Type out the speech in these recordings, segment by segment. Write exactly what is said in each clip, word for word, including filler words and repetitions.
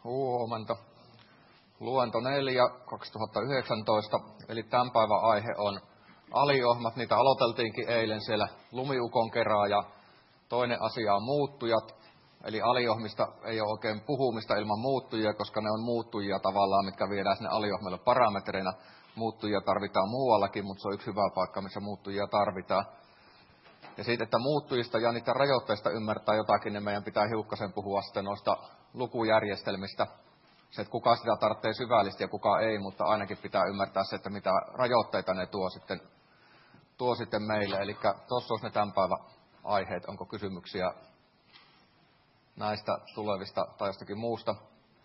Huomenta. Luento neljä kaksituhattayhdeksäntoista, eli tämän päivän aihe on aliohmat. Niitä aloiteltiinkin eilen siellä lumiukon kerran, ja toinen asia on muuttujat. Eli aliohmista ei ole oikein puhumista ilman muuttujia, koska ne on muuttujia tavallaan, mitkä viedään sinne aliohmille parametreina. Muuttujia tarvitaan muuallakin, mutta se on yksi hyvä paikka, missä muuttujia tarvitaan. Ja siitä, että muuttujista ja niitä rajoitteista ymmärtää jotakin, niin meidän pitää hiukkasen puhua sitten noista lukujärjestelmistä. Se, että kuka sitä tarvitsee syvällisesti ja kuka ei, mutta ainakin pitää ymmärtää se, että mitä rajoitteita ne tuo sitten, tuo sitten meille. Eli tuossa olisi ne tämän päivän aiheet. Onko kysymyksiä näistä tulevista tai jostakin muusta?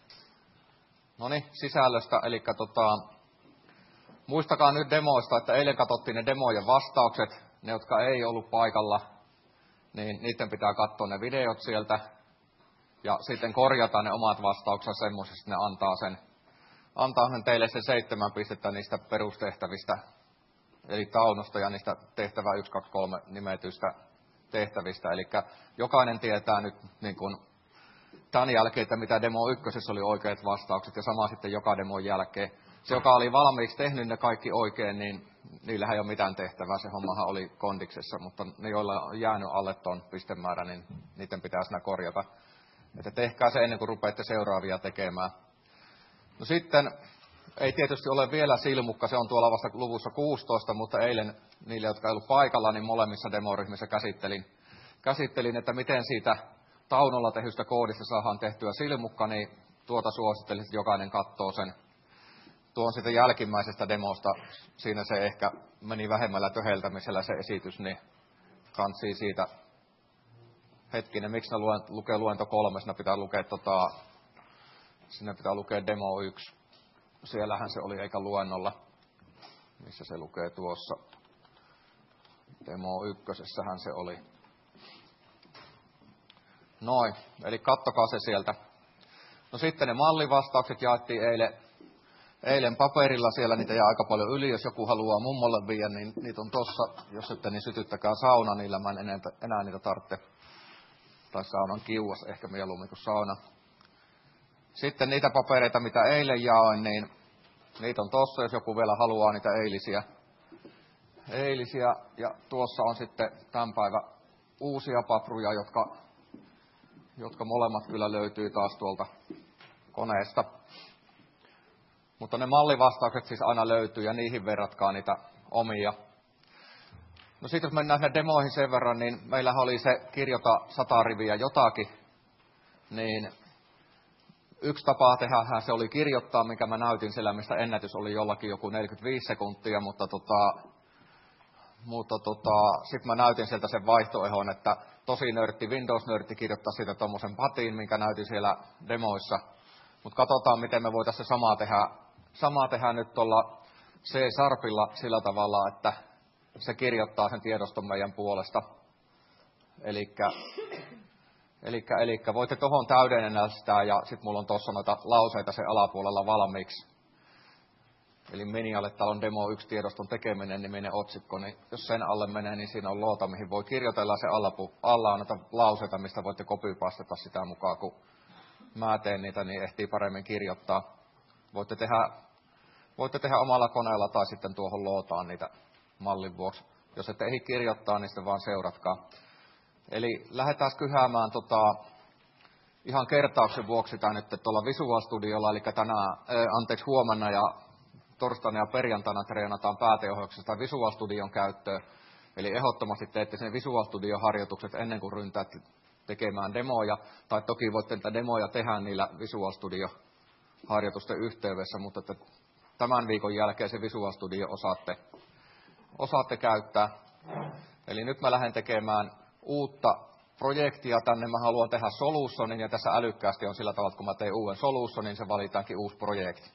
No niin, sisällöstä. Eli tota, muistakaa nyt demoista, että eilen katsottiin ne demojen vastaukset. Ne, jotka ei ollut paikalla, niin niiden pitää katsoa ne videot sieltä. Ja sitten korjata ne omat vastauksensa semmoisesti, että ne antaa sen, antaa sen teille se seitsemän pistettä niistä perustehtävistä, eli taunosta ja niistä tehtävä yksi, kaksi, kolme nimetyistä tehtävistä. Eli jokainen tietää nyt niin kuin tämän jälkeen, että mitä demo ykkösessä oli oikeat vastaukset, ja sama sitten joka demon jälkeen. Se, joka oli valmiiksi tehnyt ne kaikki oikein, niin niillähän ei ole mitään tehtävää, se hommahan oli kondiksessa, mutta ne, joilla on jäänyt alle ton pistemäärä, niin niiden pitää siinä korjata. Että tehkää se ennen kuin rupeatte seuraavia tekemään. No sitten, ei tietysti ole vielä silmukka, se on tuolla vasta luvussa kuusitoista, mutta eilen niille, jotka ei ollut paikalla, niin molemmissa demoryhmissä käsittelin, käsittelin, että miten siitä taunolla tehystä koodista saadaan tehtyä silmukka, niin tuota suosittelisin, että jokainen katsoo sen. Tuon siitä jälkimmäisestä demosta, siinä se ehkä meni vähemmällä töheltämisellä se esitys, niin kantsii siitä. Hetkinen, miksi ne luen, lukee luento kolme, siinä pitää lukea, tota, siinä pitää lukea demo yksi. Siellähän se oli, eikä luennolla. Missä se lukee tuossa? Demo ykkösessähän se oli. Noin, eli kattokaa se sieltä. No sitten ne mallivastaukset jaettiin eilen. Eilen paperilla, siellä niitä jää aika paljon yli, jos joku haluaa mummolle viedä, niin niitä on tossa. Jos ette, niin sytyttäkää sauna, niillä mä en enää, enää niitä tarvitse. Tai saunan kiuas ehkä mieluummin kuin sauna. Sitten niitä papereita, mitä eilen jaoin, niin niitä on tossa, jos joku vielä haluaa niitä eilisiä. Eilisiä, ja tuossa on sitten tämän päivän uusia papruja, jotka, jotka molemmat kyllä löytyy taas tuolta koneesta. Mutta ne mallivastaukset siis aina löytyy, ja niihin verratkaa niitä omia. No sitten jos mennään sinne demoihin sen verran, niin meillähän oli se kirjoita sata riviä jotakin. Niin yksi tapa tehdä se oli kirjoittaa, minkä mä näytin siellä, mistä ennätys oli jollakin joku neljäkymmentäviisi sekuntia, mutta, tota, mutta tota, sitten mä näytin sieltä sen vaihtoehon, että tosi nörtti, Windows-nörtti kirjoittaa siitä tommosen patin, minkä näytin siellä demoissa. Mutta katsotaan, miten me voitaisiin se samaa tehdä, samaa tehdä nyt tuolla C-Sharpilla sillä tavalla, että se kirjoittaa sen tiedoston meidän puolesta. Elikkä, elikkä, elikkä voitte tuohon täydennellä sitä, ja sitten mulla on tuossa noita lauseita sen alapuolella valmiiksi. Eli Minialle täällä on demo yksi tiedoston tekeminen, niminen otsikko, niin jos sen alle menee, niin siinä on loota, mihin voi kirjoitella se allapu, alla on noita lauseita, mistä voitte copypastata sitä mukaan, kun mä teen niitä, niin ehtii paremmin kirjoittaa. Voitte tehdä, voitte tehdä omalla koneella tai sitten tuohon lootaan niitä mallin vuoksi. Jos ette ehdi kirjoittaa, niin sitten vaan seuratkaa. Eli lähdetään kyhäämään tota, ihan kertauksen vuoksi tämä nyt tuolla Visual Studiolla, eli tänään, ää, anteeksi huomenna ja torstaina ja perjantaina treenataan pääteohjauksesta Visual Studion käyttöön. Eli ehdottomasti teette sen Visual Studion harjoitukset ennen kuin ryntäätte tekemään demoja, tai toki voitte niitä demoja tehdä niillä Visual Studio-harjoitusten yhteydessä, mutta että tämän viikon jälkeen se Visual Studio osaatte, osaatte käyttää. Eli nyt mä lähden tekemään uutta projektia tänne. Mä haluan tehdä solutionin, ja tässä älykkäästi on sillä tavalla, että kun mä teen uuden solutionin, niin se valitaankin uusi projekti.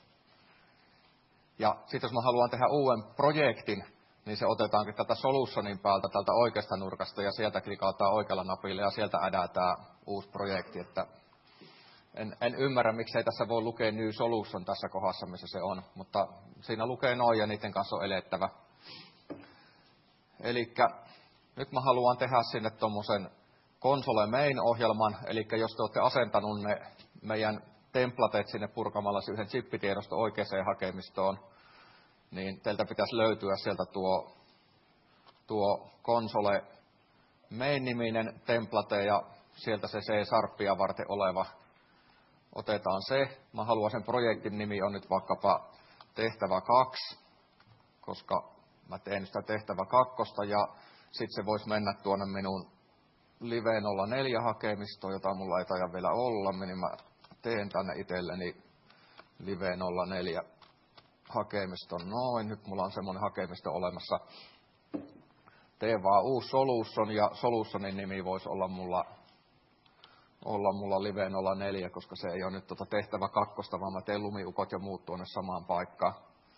Ja sitten jos mä haluan tehdä uuden projektin, niin se otetaankin tätä solutionin päältä, tältä oikeasta nurkasta, ja sieltä klikataan oikealla napilla, ja sieltä ädätään uusi projekti. Että en, en ymmärrä, miksei tässä voi lukea New Solution tässä kohdassa, missä se on, mutta siinä lukee noin, ja niiden kanssa on elettävä. Elikkä nyt mä haluan tehdä sinne tommosen Console Main-ohjelman, eli jos te olette asentanut ne meidän templateet sinne purkamalla yhden chippitiedoston oikeaan hakemistoon, niin teiltä pitäisi löytyä sieltä tuo, tuo console main-niminen template ja sieltä se C-sharpia varten oleva. Otetaan se. Mä haluan sen projektin nimi on nyt vaikkapa tehtävä kaksi, koska mä teen sitä tehtävä kakkosta ja sitten se voisi mennä tuonne minun Live nolla neljä hakemistoon, jota mulla ei taida vielä olla, niin mä teen tänne itselleni Live nolla neljä hakemiston. Noin, nyt mulla on semmoinen hakemisto olemassa. Teen vaan uusi solution ja solutionin nimi voisi olla mulla, olla mulla Live nolla neljä, koska se ei ole nyt tuota tehtävä kakkosta, vaan mä teen lumiukot ja muut tuonne samaan paikkaan.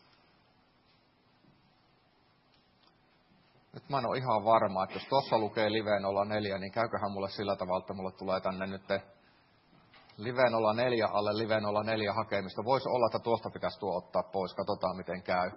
Nyt mä en ole ihan varma, että jos tuossa lukee Live nolla neljä, niin käyköhän mulle sillä tavalla, että mulle tulee tänne nyt Live nolla neljä alle Live nolla neljä hakemista. Voisi olla, että tuosta pitäisi tuo ottaa pois. Katsotaan, miten käy.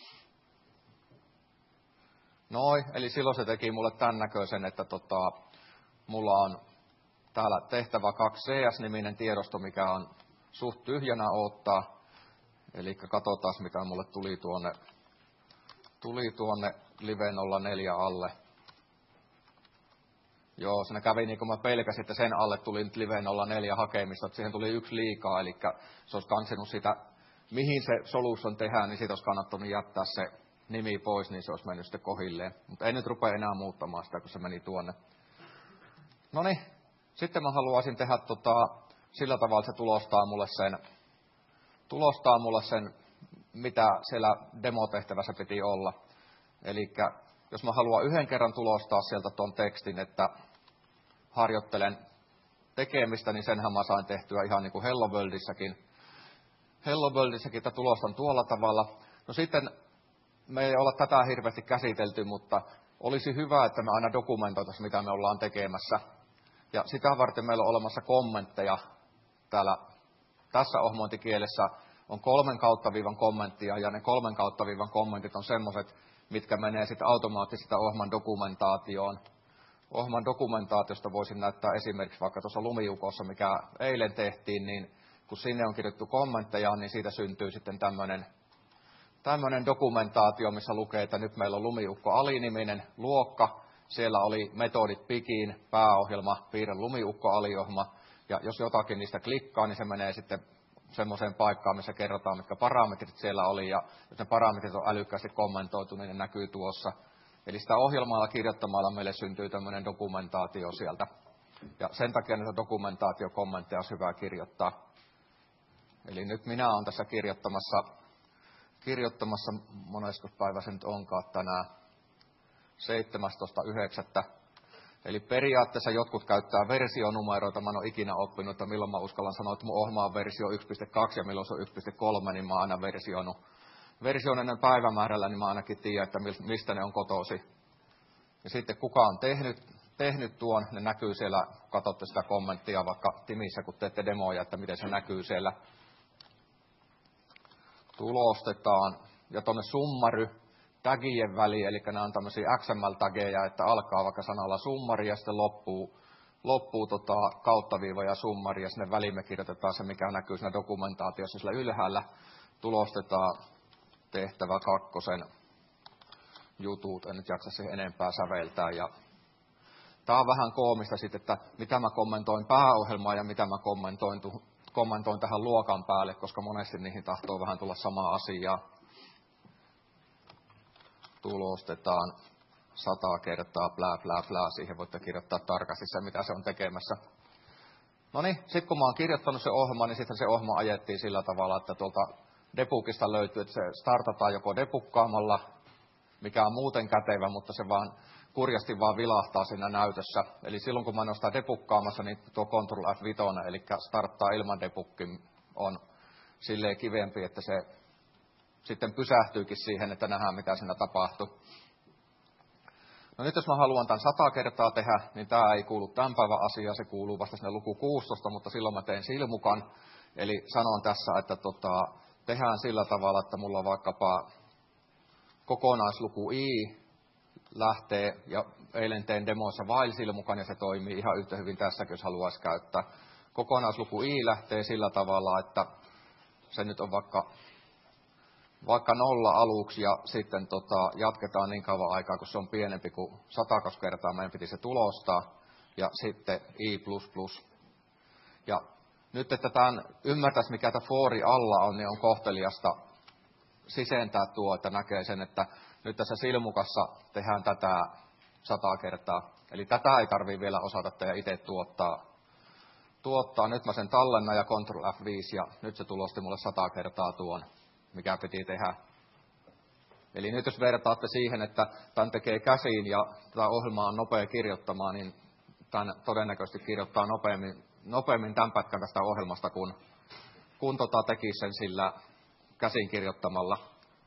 Noin, eli silloin se teki mulle tämän näköisen, että tota, mulla on täällä tehtävä kaksi C S-niminen tiedosto, mikä on suht tyhjänä odottaa. Eli katsotaan, mitä mulle tuli tuonne, tuli tuonne Live nolla neljä alle. Joo, siinä kävi niin kuin mä pelkäsin, että sen alle tuli nyt Live nolla neljä hakemista, että siihen tuli yksi liikaa, eli se olisi kansinut sitä, mihin se solution tehdään, niin siitä olisi kannattanut jättää se nimi pois, niin se olisi mennyt sitten kohilleen. Mutta ei nyt rupea enää muuttamaan sitä, kun se meni tuonne. No niin, sitten mä haluaisin tehdä tota, sillä tavalla, että se tulostaa mulle sen, tulostaa mulle sen, mitä siellä demotehtävässä piti olla. Eli jos mä haluan yhden kerran tulostaa sieltä tuon tekstin, että harjoittelen tekemistä, niin senhän mä sain tehtyä ihan niin kuin Hello Worldissakin. Hello Worldissakin, että tulostan tuolla tavalla. No sitten me ei olla tätä hirveästi käsitelty, mutta olisi hyvä, että me aina dokumentoitaisiin, mitä me ollaan tekemässä. Ja sitä varten meillä on olemassa kommentteja täällä tässä ohmointikielessä on kolmen kautta viivan kommenttia, ja ne kolmen kautta viivan kommentit on semmoiset, mitkä menee sitten automaattisesti ohman dokumentaatioon. Ohman dokumentaatiosta voisin näyttää esimerkiksi vaikka tuossa lumiukossa, mikä eilen tehtiin, niin kun sinne on kirjoittu kommentteja, niin siitä syntyy sitten tämmöinen tämmöinen dokumentaatio, missä lukee, että nyt meillä on lumiukko aliniminen luokka. Siellä oli metodit pikin, pääohjelma, piirre lumiukko aliohjelma. Ja jos jotakin niistä klikkaa, niin se menee sitten semmoiseen paikkaan, missä kerrotaan, mitkä parametrit siellä oli. Ja jos ne parametrit on älykkäästi kommentoitu, niin ne näkyy tuossa. Eli sitä ohjelmalla kirjoittamalla meille syntyy tämmöinen dokumentaatio sieltä. Ja sen takia näitä dokumentaatiokommentteja olisi hyvä kirjoittaa. Eli nyt minä olen tässä kirjoittamassa, kirjoittamassa monesko päivä se nyt onkaan tänään, seitsemästoista yhdeksättä Eli periaatteessa jotkut käyttää versionumeroita. Mä en ole ikinä oppinut, että milloin mä uskallan sanoa, että mun ohjelma on versio yksi piste kaksi ja milloin se on yksi piste kolme, niin mä oon aina versioinut. Versioinen päivämäärällä, niin mä ainakin tiedän, että mistä ne on kotosi. Ja sitten kuka on tehnyt, tehnyt tuon, ne näkyy siellä, katsotte sitä kommenttia vaikka Timissä, kun teette demoja, että miten se näkyy siellä. Tulostetaan. Ja tuonne summary tagien väliin, eli nämä on tämmöisiä X M L-tageja, että alkaa vaikka sanalla summari ja sitten loppuu, loppuu tota kauttaviiva ja summari, ja sinne väliin me kirjoitetaan se, mikä näkyy siinä dokumentaatiossa sillä ylhäällä. Tulostetaan tehtävä kakkosen jutut, en nyt jaksa siihen enempää säveltää. Ja tämä on vähän koomista sitten, että mitä mä kommentoin pääohjelmaa ja mitä mä kommentoin, kommentoin tähän luokan päälle, koska monesti niihin tahtoo vähän tulla samaa asiaa. Tulostetaan sata kertaa, blää, blää, blää. Siihen voitte kirjoittaa tarkasti se, mitä se on tekemässä. No niin, sitten kun mä oon kirjoittanut se ohjelma, niin sitten se ohjelma ajettiin sillä tavalla, että tuolta debugista löytyy, että se startataan joko debugkaamalla, mikä on muuten kätevä, mutta se vaan kurjasti vaan vilahtaa siinä näytössä. Eli silloin kun mä oon sitä debugkaamassa, niin tuo Control F viisi, eli starttaa ilman debugkin, on silleen kivempi, että se sitten pysähtyykin siihen, että nähdään mitä siinä tapahtuu. No nyt jos mä haluan tämän sata kertaa tehdä, niin tämä ei kuulu tämän päivän asiaan, se kuuluu vasta sinne luku kuusitoista, mutta silloin mä teen silmukan. Eli sanon tässä, että tota, tehdään sillä tavalla, että mulla on vaikkapa kokonaisluku i lähtee, ja eilen tein demoissa while silmukan, ja se toimii ihan yhtä hyvin tässäkin, jos haluaisi käyttää. kokonaisluku I lähtee sillä tavalla, että se nyt on vaikka, vaikka nolla aluksi ja sitten tota, jatketaan niin kauan aikaa, kun se on pienempi kuin sata kertaa meidän piti se tulostaa ja sitten I plus plus. Ja nyt, että tämän ymmärtäisi, mikä tämä foori alla on, niin on kohteliasta sisentää tuo, että näkee sen, että nyt tässä silmukassa tehdään tätä sata kertaa. Eli tätä ei tarvitse vielä osata tehdä itse tuottaa. tuottaa. Nyt mä sen tallennan ja Ctrl F viisi ja nyt se tulosti mulle sata kertaa tuon, mikä piti tehdä. Eli nyt jos vertaatte siihen, että tämän tekee käsiin ja tätä ohjelmaa on nopea kirjoittamaan, niin tämän todennäköisesti kirjoittaa nopeammin, nopeammin tämän pätkän tästä ohjelmasta, kun, kun tota tekisi sen sillä käsin kirjoittamalla.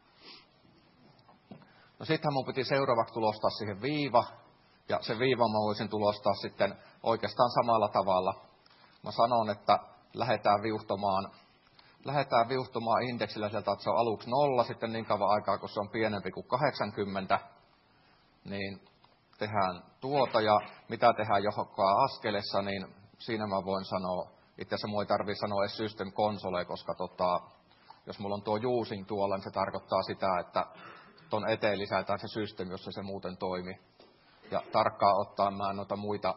No sittenhän mun piti seuraavaksi tulostaa siihen viiva, ja se viiva mä voisin tulostaa sitten oikeastaan samalla tavalla. Mä sanon, että lähdetään viuhtomaan, lähdetään viuhtomaan indeksillä sieltä, että se on aluksi nolla, sitten niin kauan aikaa, kun se on pienempi kuin kahdeksankymmentä, niin tehdään tuota, ja mitä tehdään johonkaan askelessa, niin siinä mä voin sanoa, itse asiassa mua ei tarvitse sanoa edes system console, koska tota, jos mulla on tuo using tuolla, niin se tarkoittaa sitä, että ton eteen lisätään se system, jossa se muuten toimii. Ja tarkkaan ottaen mä en noita muita,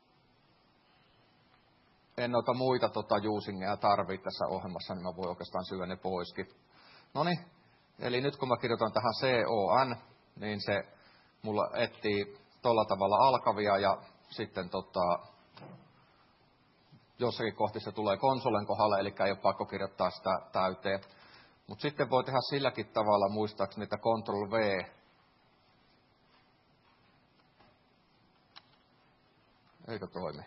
en noita muita tota usingeja tarvitse tässä ohjelmassa, niin mä voin oikeastaan syödä ne poiskin. Noniin, eli nyt kun mä kirjoitan tähän con, niin se mulla etsii tolla tavalla alkavia ja sitten tota, jossakin kohti se tulee konsolen kohdalle, eli ei ole pakko kirjoittaa sitä täyteen. Mutta sitten voi tehdä silläkin tavalla, muistaakseni, että Ctrl V. Eikö toimi?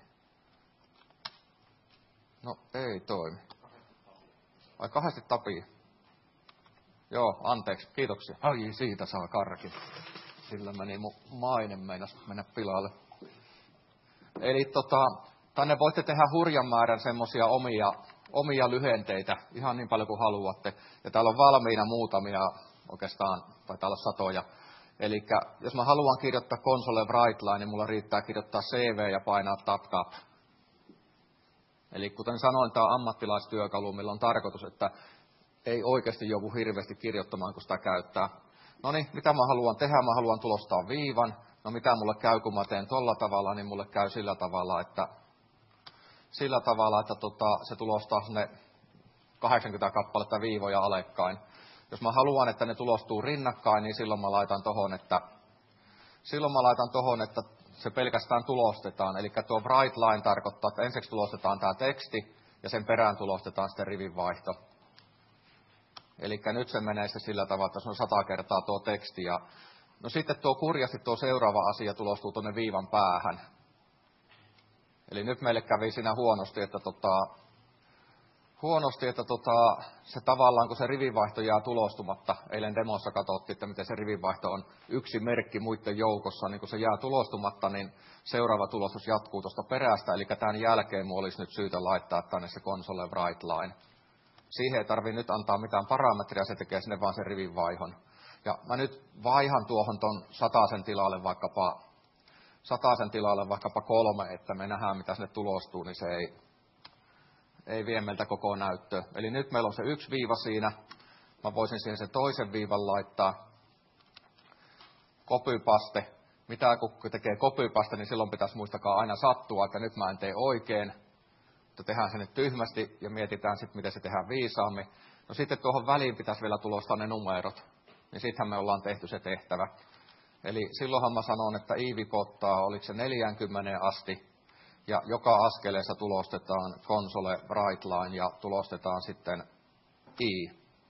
No, ei toimi. Ai kahdesti tapii. Joo, anteeksi, kiitoksia. Ai, siitä saa karkin. Sillä meni mun maine meinas mennä pilalle. Eli tota, tänne voitte tehdä hurjan määrän semmosia omia, omia lyhenteitä, ihan niin paljon kuin haluatte. Ja täällä on valmiina muutamia, oikeastaan, tai täällä on satoja. Eli jos mä haluan kirjoittaa console write line, niin mulla riittää kirjoittaa C V ja painaa tab tab. Eli kuten sanoin, tämä on ammattilaistyökalu, millä on tarkoitus, että ei oikeasti joudu hirveästi kirjoittamaan, kun sitä käyttää. No niin, mitä mä haluan tehdä? Mä haluan tulostaa viivan. No mitä mulle käy, kun mä teen tolla tavalla, niin mulle käy sillä tavalla, että, sillä tavalla, että tota, se tulostaa sinne kahdeksankymmentä kappaletta viivoja alekkain. Jos mä haluan, että ne tulostuu rinnakkain, niin silloin mä laitan tohon, että, silloin mä laitan tohon, että se pelkästään tulostetaan. Eli tuo write line tarkoittaa, että ensiksi tulostetaan tämä teksti ja sen perään tulostetaan sitten rivinvaihto. Eli nyt se menee se sillä tavalla, että se on sata kertaa tuo teksti. Ja no sitten tuo kurjasti tuo seuraava asia tulostuu tuonne viivan päähän. Eli nyt meille kävi siinä huonosti, että, tota, huonosti, että tota, se tavallaan, kun se rivinvaihto jää tulostumatta, eilen demossa katsottiin, että miten se rivinvaihto on yksi merkki muiden joukossa, niin kun se jää tulostumatta, niin seuraava tulostus jatkuu tuosta perästä, eli tämän jälkeen minulla olisi nyt syytä laittaa tänne se console write line. Siihen ei tarvitse nyt antaa mitään parametria, se tekee sinne vaan sen rivinvaihon. Ja mä nyt vaihan tuohon ton sataisen tilalle vaikkapa, sataisen tilalle vaikkapa kolme, että me nähdään mitä sinne tulostuu, niin se ei, ei vie meiltä koko näyttöä. Eli nyt meillä on se yksi viiva siinä. Mä voisin siihen sen toisen viivan laittaa. Copypaste. Mitä kun tekee copypaste, niin silloin pitäisi muistakaa aina sattua, että nyt mä en tee oikein. Mutta tehdään se nyt tyhmästi ja mietitään sitten, miten se tehdään viisaammin. No sitten tuohon väliin pitäisi vielä tulostaa ne numerot. Niin sittenhän me ollaan tehty se tehtävä. Eli silloinhan mä sanon, että I vipottaa, oliko se neljäänkymmeneen asti. Ja joka askeleessa tulostetaan console write line ja tulostetaan sitten I.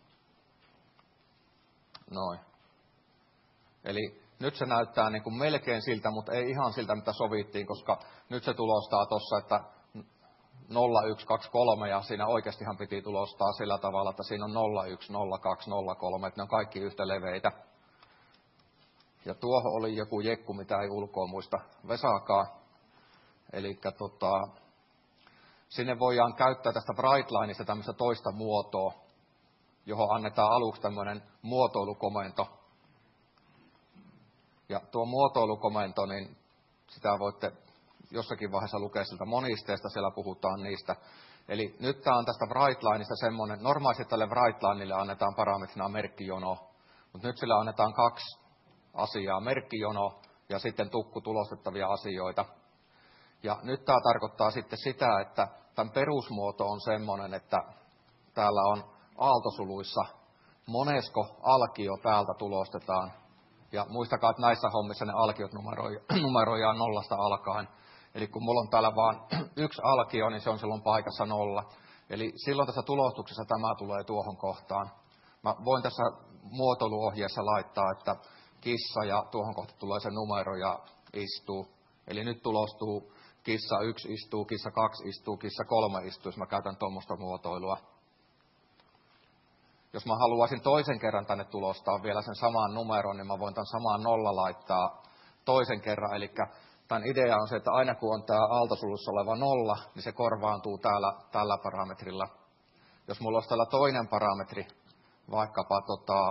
Noin. Eli nyt se näyttää niin kuin melkein siltä, mutta ei ihan siltä, mitä sovittiin, koska nyt se tulostaa tuossa, että nolla yksi kaksi kolme ja siinä oikeastihan piti tulostaa sillä tavalla, että siinä on nolla yksi nolla kaksi nolla kolme, että ne on kaikki yhtä leveitä. Ja tuohon oli joku jekku, mitä ei ulkoa muista Vesakaan. Eli tota, sinne voidaan käyttää tästä WriteLineista tämmöistä toista muotoa, johon annetaan aluksi tämmöinen muotoilukomento. Ja tuo muotoilukomento, niin sitä voitte jossakin vaiheessa lukea siltä monisteesta, siellä puhutaan niistä. Eli nyt tämä on tästä Brightlineista semmoinen, normaalisti tälle Brightlinelle annetaan parametrina merkkijono, mutta nyt sillä annetaan kaksi asiaa, merkkijono ja sitten tukku tulostettavia asioita. Ja nyt tämä tarkoittaa sitten sitä, että tämän perusmuoto on semmoinen, että täällä on aaltosuluissa monesko alkio täältä tulostetaan. Ja muistakaa, että näissä hommissa ne alkiot numeroidaan nollasta alkaen. Eli kun mulla on täällä vain yksi alkio, niin se on silloin paikassa nolla. Eli silloin tässä tulostuksessa tämä tulee tuohon kohtaan. Mä voin tässä muotoiluohjeessa laittaa, että kissa ja tuohon kohtaan tulee se numero ja istuu. Eli nyt tulostuu kissa yksi istuu, kissa kaksi istuu, kissa kolme istuu, jos mä käytän tuommoista muotoilua. Jos mä haluaisin toisen kerran tänne tulostaa vielä sen saman numeron, niin mä voin tämän saman nolla laittaa toisen kerran. Eli tämän idea on se, että aina kun on tämä aaltosulussa oleva nolla, niin se korvaantuu täällä tällä parametrilla. Jos mulla olisi täällä toinen parametri, vaikkapa tota,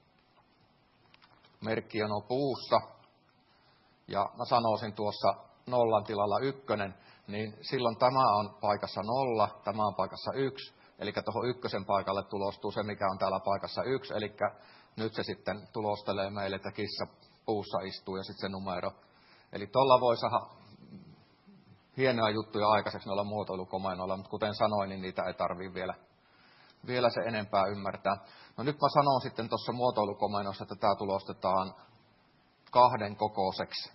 merkkijono puussa, ja mä sanoisin tuossa nollan tilalla ykkönen, niin silloin tämä on paikassa nolla, tämä on paikassa yksi, eli tuohon ykkösen paikalle tulostuu se, mikä on täällä paikassa yksi, eli nyt se sitten tulostelee meille, että kissa puussa istuu ja sitten se numero. Eli tuolla voi saada hienoja juttuja aikaiseksi noilla muotoilukomennoilla, mutta kuten sanoin, niin niitä ei tarvitse vielä, vielä se enempää ymmärtää. No nyt mä sanon sitten tuossa muotoilukomennossa, että tämä tulostetaan kahden kokoiseksi.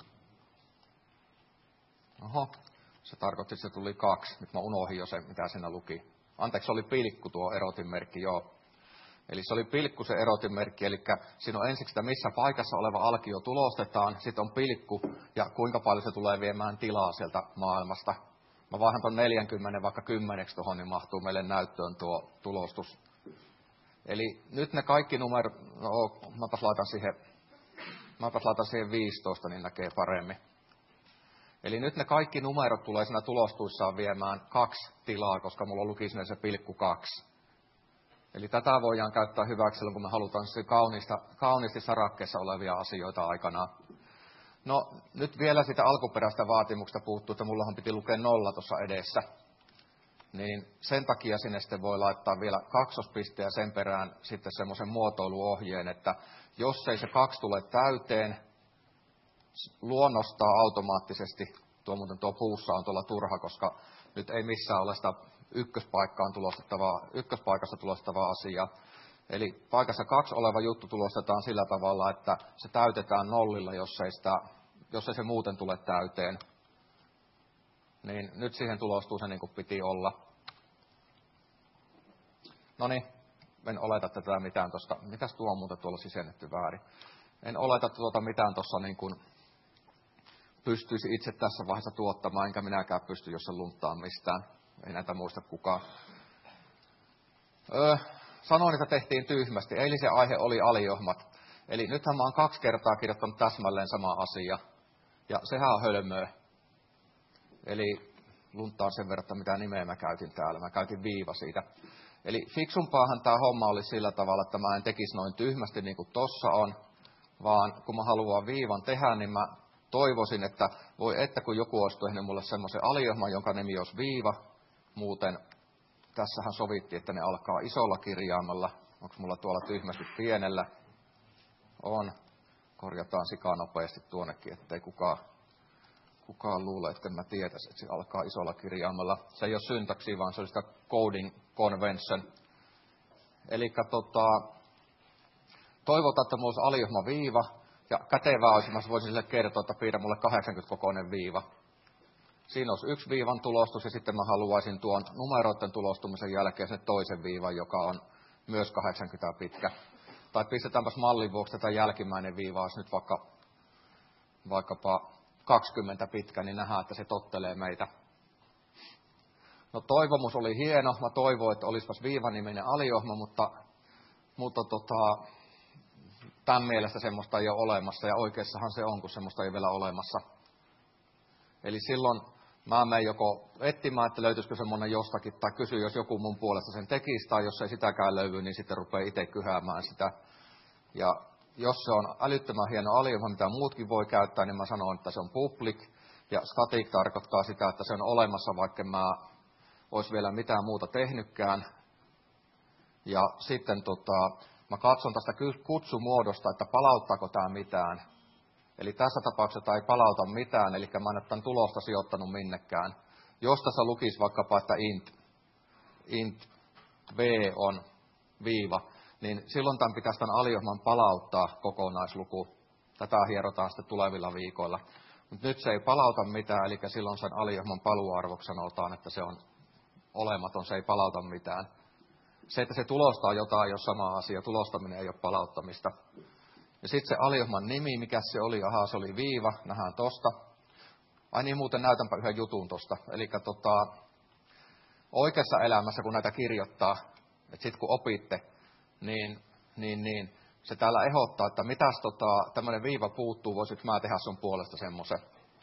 Oho, se tarkoitti, että se tuli kaksi. Nyt mä unohdin jo se, mitä siinä luki. Anteeksi, se oli pilkku tuo erotinmerkki, joo. Eli se oli pilkku se erotinmerkki, eli siinä on ensiksi, että missä paikassa oleva alkio tulostetaan, sitten on pilkku ja kuinka paljon se tulee viemään tilaa sieltä maailmasta. Mä vaihdan tuon neljäkymmentä vaikka kymmeneksi tuohon, niin mahtuu meille näyttöön tuo tulostus. Eli nyt ne kaikki numerot, no mäpäs laitan siihen, mäpäs laitan siihen viisitoista, niin näkee paremmin. Eli nyt ne kaikki numerot tulee siinä tulostuissaan viemään kaksi tilaa, koska mulla luki sinne se pilkku kaksi. Eli tätä voidaan käyttää hyväksi silloin, kun me halutaan kauniista, kauniisti sarakkeessa olevia asioita aikanaan. No nyt vielä sitä alkuperäistä vaatimuksesta puuttuu, että mullahan piti lukea nolla tuossa edessä. Niin sen takia sinne sitten voi laittaa vielä kaksospiste ja sen perään sitten semmoisen muotoiluohjeen, että jos ei se kaksi tule täyteen, luonnostaa automaattisesti, tuo muuten tuo puussa on tuolla turha, koska nyt ei missään ole sitä ykköspaikkaan tulostettavaa, ykköspaikassa tulostettavaa asiaa. Eli paikassa kaksi oleva juttu tulostetaan sillä tavalla, että se täytetään nollilla, jos ei, sitä, jos ei se muuten tule täyteen. Niin nyt siihen tulostuu se niin kuin piti olla. No niin, en oleta tätä mitään tuosta. Mitäs tuo on muuten tuolla sisennetty väärin? En oleta tuota mitään tuossa niin kuin pystyisi itse tässä vaiheessa tuottamaan, enkä minäkään pysty, jos se lunttaa mistään. Ei näitä muista kukaan. Öö, sanoin, että tehtiin tyhmästi. Eilisen aihe oli aliohmat. Eli nythän mä oon kaksi kertaa kirjoittanut täsmälleen sama asia. Ja sehän on hölmöä. Eli lunttaan sen verran, mitä nimeä mä käytin täällä. Mä käytin viiva siitä. Eli fiksumpaahan tämä homma oli sillä tavalla, että mä en tekisi noin tyhmästi niin kuin tossa on. Vaan kun mä haluan viivan tehdä, niin mä toivoisin, että voi että kun joku olisi tehnyt mulle semmoisen aliohman, jonka nimi olisi viiva. Muuten tässähän sovittiin, että ne alkaa isolla kirjaimella. Onko mulla tuolla tyhmästi pienellä? On. Korjataan sikaa nopeasti tuonnekin, ettei kukaan, kukaan luule, että mä tietäisin, että se alkaa isolla kirjaimella. Se ei ole syntaksi, vaan se on sitä coding convention. Eli tota, toivotaan, että mulla olisi aliohma viiva. Ja kätevää olisi, mä voisin sille kertoa, että piirrä mulle kahdeksankymmentä-kokoinen viiva. Siinä olisi yksi viivan tulostus ja sitten mä haluaisin tuon numeroiden tulostumisen jälkeen sen toisen viivan, joka on myös kahdeksankymmentä pitkä. Tai pistetäänpäs mallin vuoksi tätä jälkimmäinen viiva, olisi nyt vaikka, vaikkapa kaksikymmentä pitkä, niin nähdään, että se tottelee meitä. No toivomus oli hieno, mä toivoin, että olisipas viivaniminen aliohma, mutta, mutta tota, tämän mielestä semmoista ei ole olemassa ja oikeassahan se on, kun semmoista ei vielä olemassa. Eli silloin mä menen joko etsimään, että löytyisikö semmoinen jostakin, tai kysyn, jos joku mun puolesta sen tekisi, tai jos ei sitäkään löydy, niin sitten rupeaa itse kyhäämään sitä. Ja jos se on älyttömän hieno aliohma, mitä muutkin voi käyttää, niin mä sanon, että se on public. Ja static tarkoittaa sitä, että se on olemassa, vaikka mä olisi vielä mitään muuta tehnytkään. Ja sitten tota, mä katson tästä kutsumuodosta, että palauttaako tämä mitään. Eli tässä tapauksessa tämä ei palauta mitään, eli mä en ole tämän tulosta sijoittanut minnekään. Jos tässä lukisi vaikkapa, että int, int b on viiva, niin silloin tämän pitäisi tämän aliohman palauttaa kokonaisluku. Tätä hierotaan sitten tulevilla viikoilla. Mutta nyt se ei palauta mitään, eli silloin sen aliohman paluarvoksi sanotaan, että se on olematon, se ei palauta mitään. Se, että se tulostaa jotain, ei ole sama asia. Tulostaminen ei ole palauttamista. Ja sitten se aliohman nimi, mikä se oli? Ahaa, se oli viiva, nähdään tosta. Ai niin, muuten näytänpä yhden jutun tosta. Eli tota, oikeassa elämässä, kun näitä kirjoittaa, että sitten kun opitte, niin, niin, niin se täällä ehdottaa, että mitäs tota, tämmöinen viiva puuttuu, voisiko mä tehdä sun puolesta semmoisen.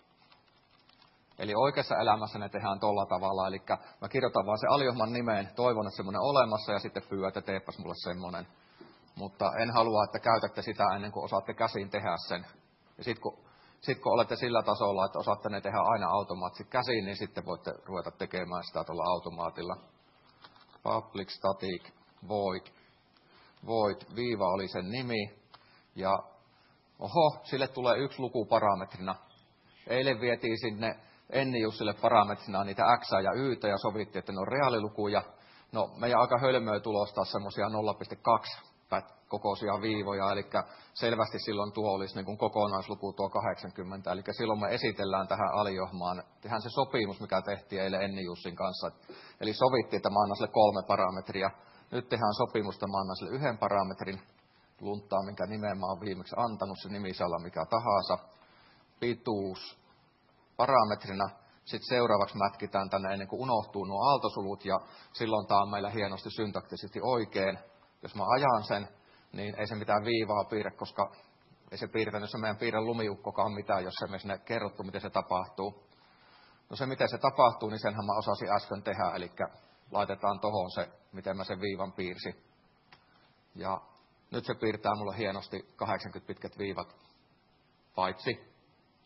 Eli oikeassa elämässä ne tehdään tolla tavalla, eli mä kirjoitan vaan se aliohman nimeen, toivon, että semmoinen olemassa, ja sitten pyydän, että teepäs mulle semmoinen. Mutta en halua, että käytätte sitä ennen kuin osaatte käsin tehdä sen. Ja sitten kun, sit kun olette sillä tasolla, että osaatte ne tehdä aina automaattisesti käsin, niin sitten voitte ruveta tekemään sitä tuolla automaatilla. Public static void. Void, viiva oli sen nimi. Ja oho, sille tulee yksi luku parametrina. Eilen vietiin sinne Ennijussille parametrina niitä x ja y ja sovittiin, että ne on reaalilukuja. No, meidän aika hölmöä tulostaa semmoisia nolla pilkku kaksi kokoisia viivoja, eli selvästi silloin tuo olisi niin kuin kokonaisluku tuo kahdeksankymmentä, eli silloin me esitellään tähän aliohmaan, tehdään se sopimus, mikä tehtiin eilen Enni-Jussin kanssa, eli sovittiin, että mä annan sille kolme parametria, nyt tehdään sopimus, että mä annan sille yhden parametrin, lunttaa, minkä nimen mä oon viimeksi antanut, se nimi saa olla mikä tahansa, pituus parametrina, sitten seuraavaksi mätkitään tänne ennen kuin unohtuu nuo aaltosulut, ja silloin tämä on meillä hienosti syntaktisesti oikein. Jos mä ajan sen, niin ei se mitään viivaa piirrä, koska ei se piirtänyt se meidän piirrän lumiukkokaan mitään, jos ei me sinne kerrottu, miten se tapahtuu. No se, miten se tapahtuu, niin senhän mä osasin äsken tehdä, eli laitetaan tohon se, miten mä sen viivan piirsin. Ja nyt se piirtää mulle hienosti kahdeksankymmentä pitkät viivat, paitsi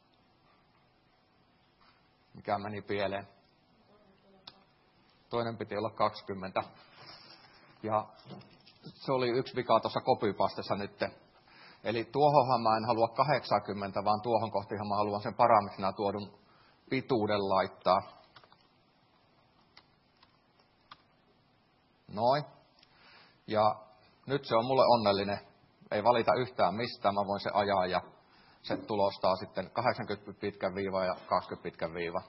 mikä meni pieleen. Toinen piti olla kaksikymmentä. Ja se oli yksi vika tuossa copypastessa nyt. Eli tuohonhan mä en halua kahdeksankymmentä, vaan tuohon kohtihan mä haluan sen parametrina tuodun pituuden laittaa. Noin. Ja nyt se on mulle onnellinen. Ei valita yhtään mistään, mä voin se ajaa ja se tulostaa sitten kahdeksankymmentä pitkän viiva ja kaksikymmentä pitkän viiva.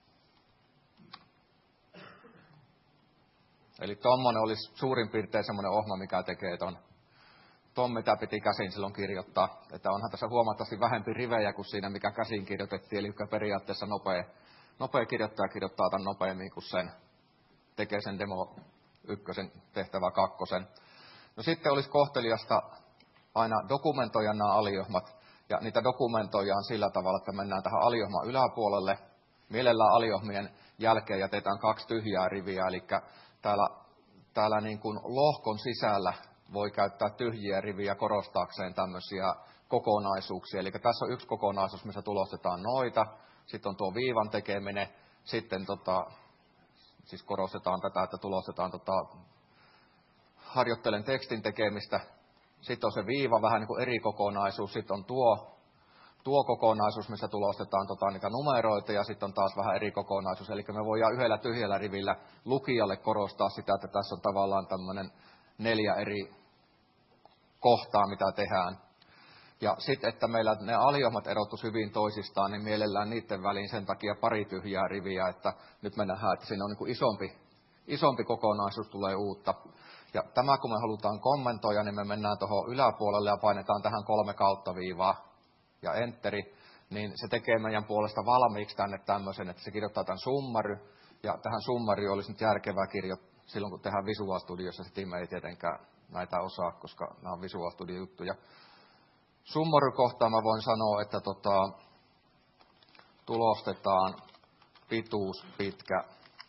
Eli tuommoinen olisi suurin piirtein semmoinen ohjelma, mikä tekee ton, ton, mitä piti käsin silloin kirjoittaa. Että onhan tässä huomattavasti vähempi rivejä kuin siinä, mikä käsin kirjoitettiin. Eli periaatteessa nopea, nopea kirjoittaja kirjoittaa tämän nopeammin kuin sen tekee sen demo ykkösen tehtävä kakkosen. No sitten olisi kohteliasta aina dokumentoida nämä aliohmat. Ja niitä dokumentoidaan sillä tavalla, että mennään tähän aliohman yläpuolelle. Mielellään aliohmien jälkeen jätetään kaksi tyhjää riviä, eli täällä, täällä niin kuin lohkon sisällä voi käyttää tyhjiä riviä korostaakseen tämmöisiä kokonaisuuksia. Eli tässä on yksi kokonaisuus, missä tulostetaan noita, sitten on tuo viivan tekeminen, sitten tota, siis korostetaan tätä, että tulostetaan tota, harjoittelen tekstin tekemistä. Sitten on se viiva, vähän niin kuin eri kokonaisuus. Sitten on tuo, tuo kokonaisuus, missä tulostetaan tota, niitä numeroita, ja sitten on taas vähän eri kokonaisuus. Eli me voidaan yhdellä tyhjällä rivillä lukijalle korostaa sitä, että tässä on tavallaan tämmöinen neljä eri kohtaa, mitä tehdään. Ja sitten, että meillä ne aliohmat erottuisi hyvin toisistaan, niin mielellään niiden väliin sen takia pari tyhjää riviä, että nyt me nähdään, että siinä on niin kuin isompi, isompi kokonaisuus, tulee uutta. Ja tämä, kun me halutaan kommentoida, niin me mennään tuohon yläpuolelle ja painetaan tähän kolme kautta viivaa ja enteri, niin se tekee meidän puolesta valmiiksi tänne tämmöisen, että se kirjoittaa tämän summary, ja tähän summary olisi nyt järkevää kirjoittaa silloin, kun tehdään Visual Studiossa, sitten me ei tietenkään näitä osaa, koska nämä on Visual Studio-juttuja. Summary-kohtaan mä voin sanoa, että tota, tulostetaan pituus, pitkä,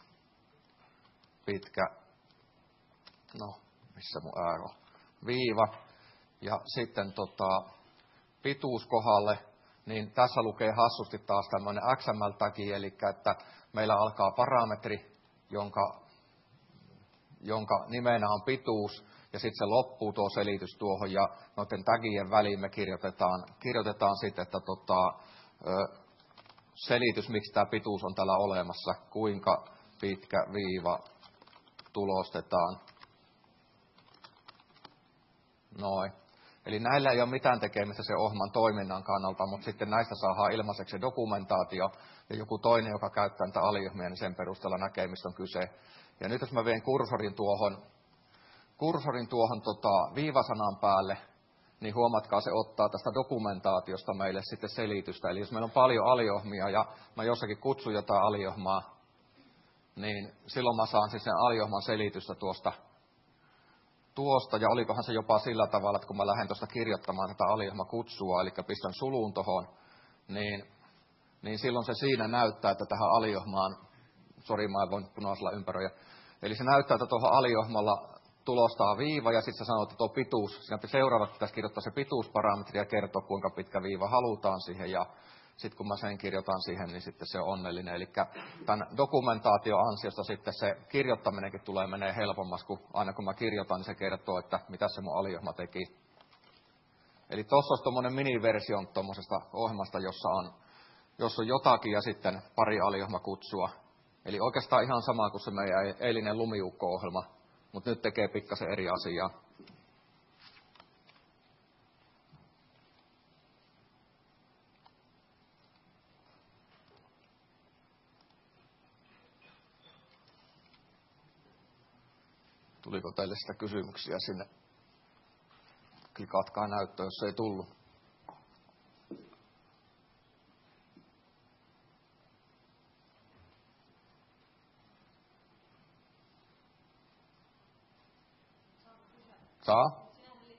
pitkä, no, missä mun ää on, viiva, ja sitten tota, pituuskohalle, niin tässä lukee hassusti taas tämmöinen X M L-tagi, eli että meillä alkaa parametri, jonka, jonka nimenä on pituus, ja sitten se loppuu tuo selitys tuohon, ja noiden tagien väliin me kirjoitetaan, kirjoitetaan sitten, että tota, ö, selitys, miksi tämä pituus on täällä olemassa, kuinka pitkä viiva tulostetaan. Noin. Eli näillä ei ole mitään tekemistä se ohjelman toiminnan kannalta, mutta sitten näistä saadaan ilmaiseksi se dokumentaatio ja joku toinen, joka käyttää niitä aliohjelmia, niin sen perusteella näkee, mistä on kyse. Ja nyt jos mä vien kursorin tuohon, kursorin tuohon tota, viivasanan päälle, niin huomatkaa, se ottaa tästä dokumentaatiosta meille sitten selitystä. Eli jos meillä on paljon aliohjelmia ja mä jossakin kutsun jotain aliohjelmaa, niin silloin mä saan siis sen aliohjelman selitystä tuosta tuosta, ja olikohan se jopa sillä tavalla, että kun mä lähden tuosta kirjoittamaan tätä aliohjelmakutsua, eli pistän suluun tuohon, niin, niin silloin se siinä näyttää, että tähän aliohjelmaan, sori mä voin punaisella ympäröjä, eli se näyttää, että tuohon aliohjelmalla tulostaa viiva, ja sitten sä sanoo, että tuo pituus, siinä seuraavaksi pitäisi kirjoittaa se pituusparametri ja kertoa, kuinka pitkä viiva halutaan siihen, ja sitten kun mä sen kirjoitan siihen, niin sitten se on onnellinen. Eli tämän dokumentaation ansiosta sitten se kirjoittaminenkin tulee menee helpommaksi, kun aina kun mä kirjoitan, niin se kertoo, että mitä se mun aliohjelma teki. Eli tuossa olisi tuommoinen miniversio tuommoisesta ohjelmasta, jossa on, jossa on jotakin ja sitten pari aliohjelmakutsua. Eli oikeastaan ihan sama kuin se meidän eilinen lumiukko-ohjelma, mutta nyt tekee pikkasen eri asiaa. Tuliko teille sitä kysymyksiä sinne? Klikatkaa näyttöön, jos ei tullut. Saa?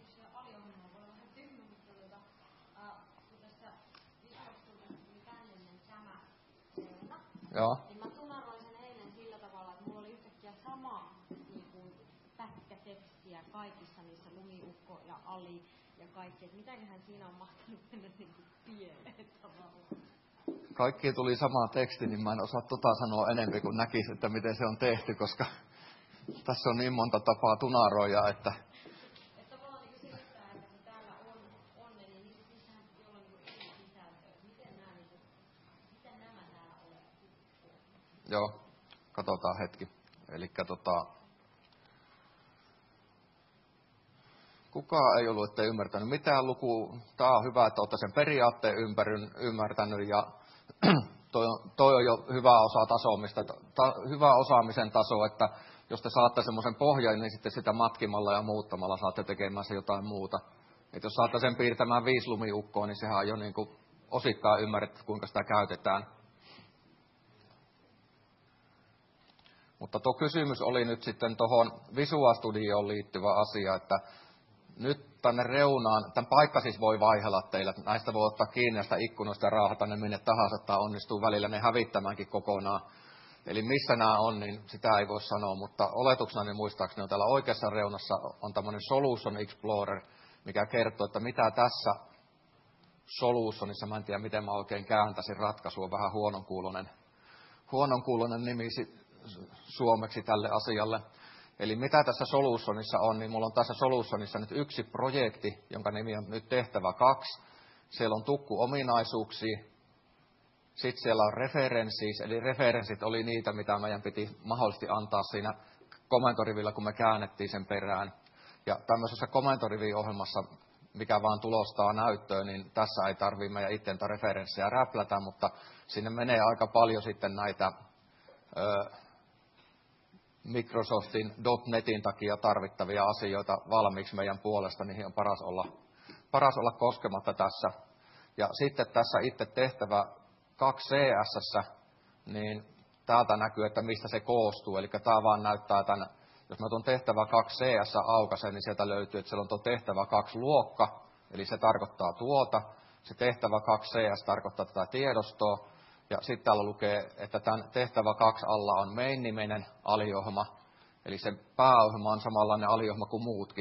Joo. Niin mä tunaroin sen eilen sillä tavalla, että mulla oli yhtäkkiä sama niin kuin, pätkä tekstiä kaikissa niissä lumiukko ja ali ja kaikki. Että mitäköhän siinä on mahtanut mennä niin kuin pieleen tavallaan. Kaikki tuli sama teksti, niin mä en osaa tota sanoa enemmän kuin näkisi, että miten se on tehty, koska tässä on niin monta tapaa tunaroida, että... Että tavallaan niin kuin selittää, että kun täällä on, on ne, niin niissä sisään pitää olla niin kuin eri sisältöä. Miten nämä, niin kuin, miten nämä täällä olevat? Joo, katsotaan hetki. Elikkä tota... Kukaan ei ollut, ettei ymmärtänyt mitään luku. Tämä on hyvä, että olette sen periaatteen ympäryn, ymmärtänyt ja toi on, toi on jo hyvä osa tasoamista, ta, hyvä osaamisen taso, että jos te saatte semmoisen pohjan, niin sitten sitä matkimalla ja muuttamalla saatte tekemään se jotain muuta. Et jos saatte sen piirtämään viisi lumiukkoa, niin sehän on jo niin kuin osittain ymmärretty, kuinka sitä käytetään. Mutta tuo kysymys oli nyt sitten tuohon Visual Studioon liittyvä asia, että nyt tänne reunaan, tämän paikka siis voi vaihella teillä, näistä voi ottaa kiinni näistä ikkunoista ja raahata ne minne tahansa, tai onnistuu välillä ne hävittämäänkin kokonaan. Eli missä nämä on, niin sitä ei voi sanoa, mutta oletuksena niin muistaakseni on täällä oikeassa reunassa on tämmöinen Solution Explorer, mikä kertoo, että mitä tässä Solutionissa, mä en tiedä miten mä oikein kääntäisin, ratkaisu on vähän huononkuuloinen, huononkuuloinen nimi suomeksi tälle asialle. Eli mitä tässä Solutionissa on, niin mulla on tässä Solutionissa nyt yksi projekti, jonka nimi on nyt tehtävä kaksi. Siellä on tukkuominaisuuksia. Sitten siellä on referenssiä, eli referenssit oli niitä, mitä meidän piti mahdollisesti antaa siinä komentorivillä, kun me käännettiin sen perään. Ja tämmöisessä komentoriviohjelmassa, mikä vaan tulostaa näyttöön, niin tässä ei tarvitse meidän itseänsä referenssejä räplätä, mutta sinne menee aika paljon sitten näitä... Öö, Microsoftin .netin takia tarvittavia asioita valmiiksi meidän puolesta, niihin on paras olla, paras olla koskematta tässä. Ja sitten tässä itse tehtävä kaksi C S, niin täältä näkyy, että mistä se koostuu. Eli tämä vaan näyttää tämän, jos mä tuon tehtävä kaksi C S aukaisen, niin sieltä löytyy, että siellä on tuo tehtävä kaksi luokka, eli se tarkoittaa tuota. Se tehtävä kaksi C S tarkoittaa tätä tiedostoa. Ja sitten täällä lukee, että tämän tehtävä kaksi alla on main-niminen aliohjelma. Eli se pääohjelma on samanlainen aliohjelma kuin muutkin.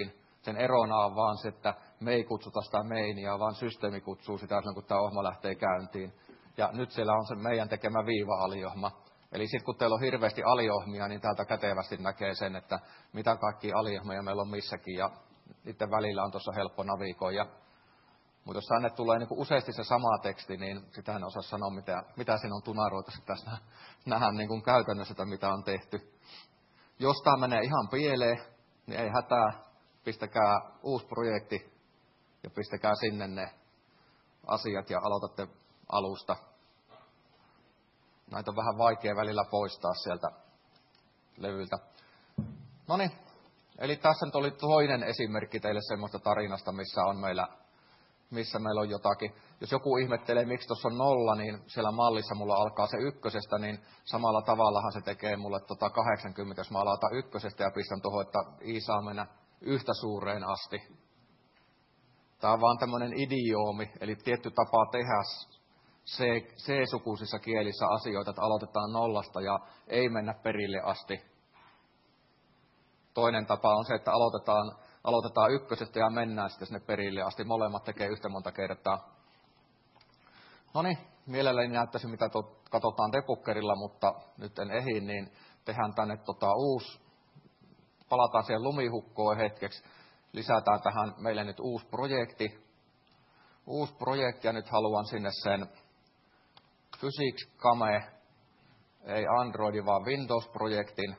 sen erona on vaan se, että me ei kutsuta sitä meiniä, vaan systeemi kutsuu sitä silloin, kun tämä ohjelma lähtee käyntiin. Ja nyt siellä on se meidän tekemä viiva-aliohjelma. Eli sitten kun teillä on hirveästi aliohjelmia, niin täältä kätevästi näkee sen, että mitä kaikkia aliohjelmia meillä on missäkin. Ja niiden välillä on tuossa helppo navigoida. Mutta jos tänne tulee niin kuin useasti se sama teksti, niin sitä en osaa sanoa, mitä, mitä siinä on tunaroitu. Tässä nähdään niin kuin käytännössä, että mitä on tehty. Jos tämä menee ihan pieleen, niin ei hätää. Pistäkää uusi projekti ja pistäkää sinne ne asiat ja aloitatte alusta. Näitä on vähän vaikea välillä poistaa sieltä levyltä. No niin, eli tässä nyt oli toinen esimerkki teille semmoista tarinasta, missä on meillä, missä meillä on jotakin. Jos joku ihmettelee, miksi tuossa on nolla, niin siellä mallissa mulla alkaa se ykkösestä, niin samalla tavallahan se tekee mulle tota kahdeksankymmentä, jos mä aloitan ykkösestä ja pistän tuohon, että I saa mennä yhtä suureen asti. Tämä on vaan tämmöinen idioomi, eli tietty tapa tehdä C-sukuisissa kielissä asioita, että aloitetaan nollasta ja ei mennä perille asti. Toinen tapa on se, että aloitetaan, aloitetaan ykkösestä ja mennään sitten sinne perille asti. Molemmat tekee yhtä monta kertaa. No niin, mielelläni näyttäisin, mitä to, katsotaan debuggerilla, mutta nyt en ehdi, niin tehdään tänne tota uusi. Palataan siihen lumihukkoon hetkeksi. Lisätään tähän meille nyt uusi projekti. Uusi projekti ja nyt haluan sinne sen Physics Game, ei Android, vaan Windows-projektin.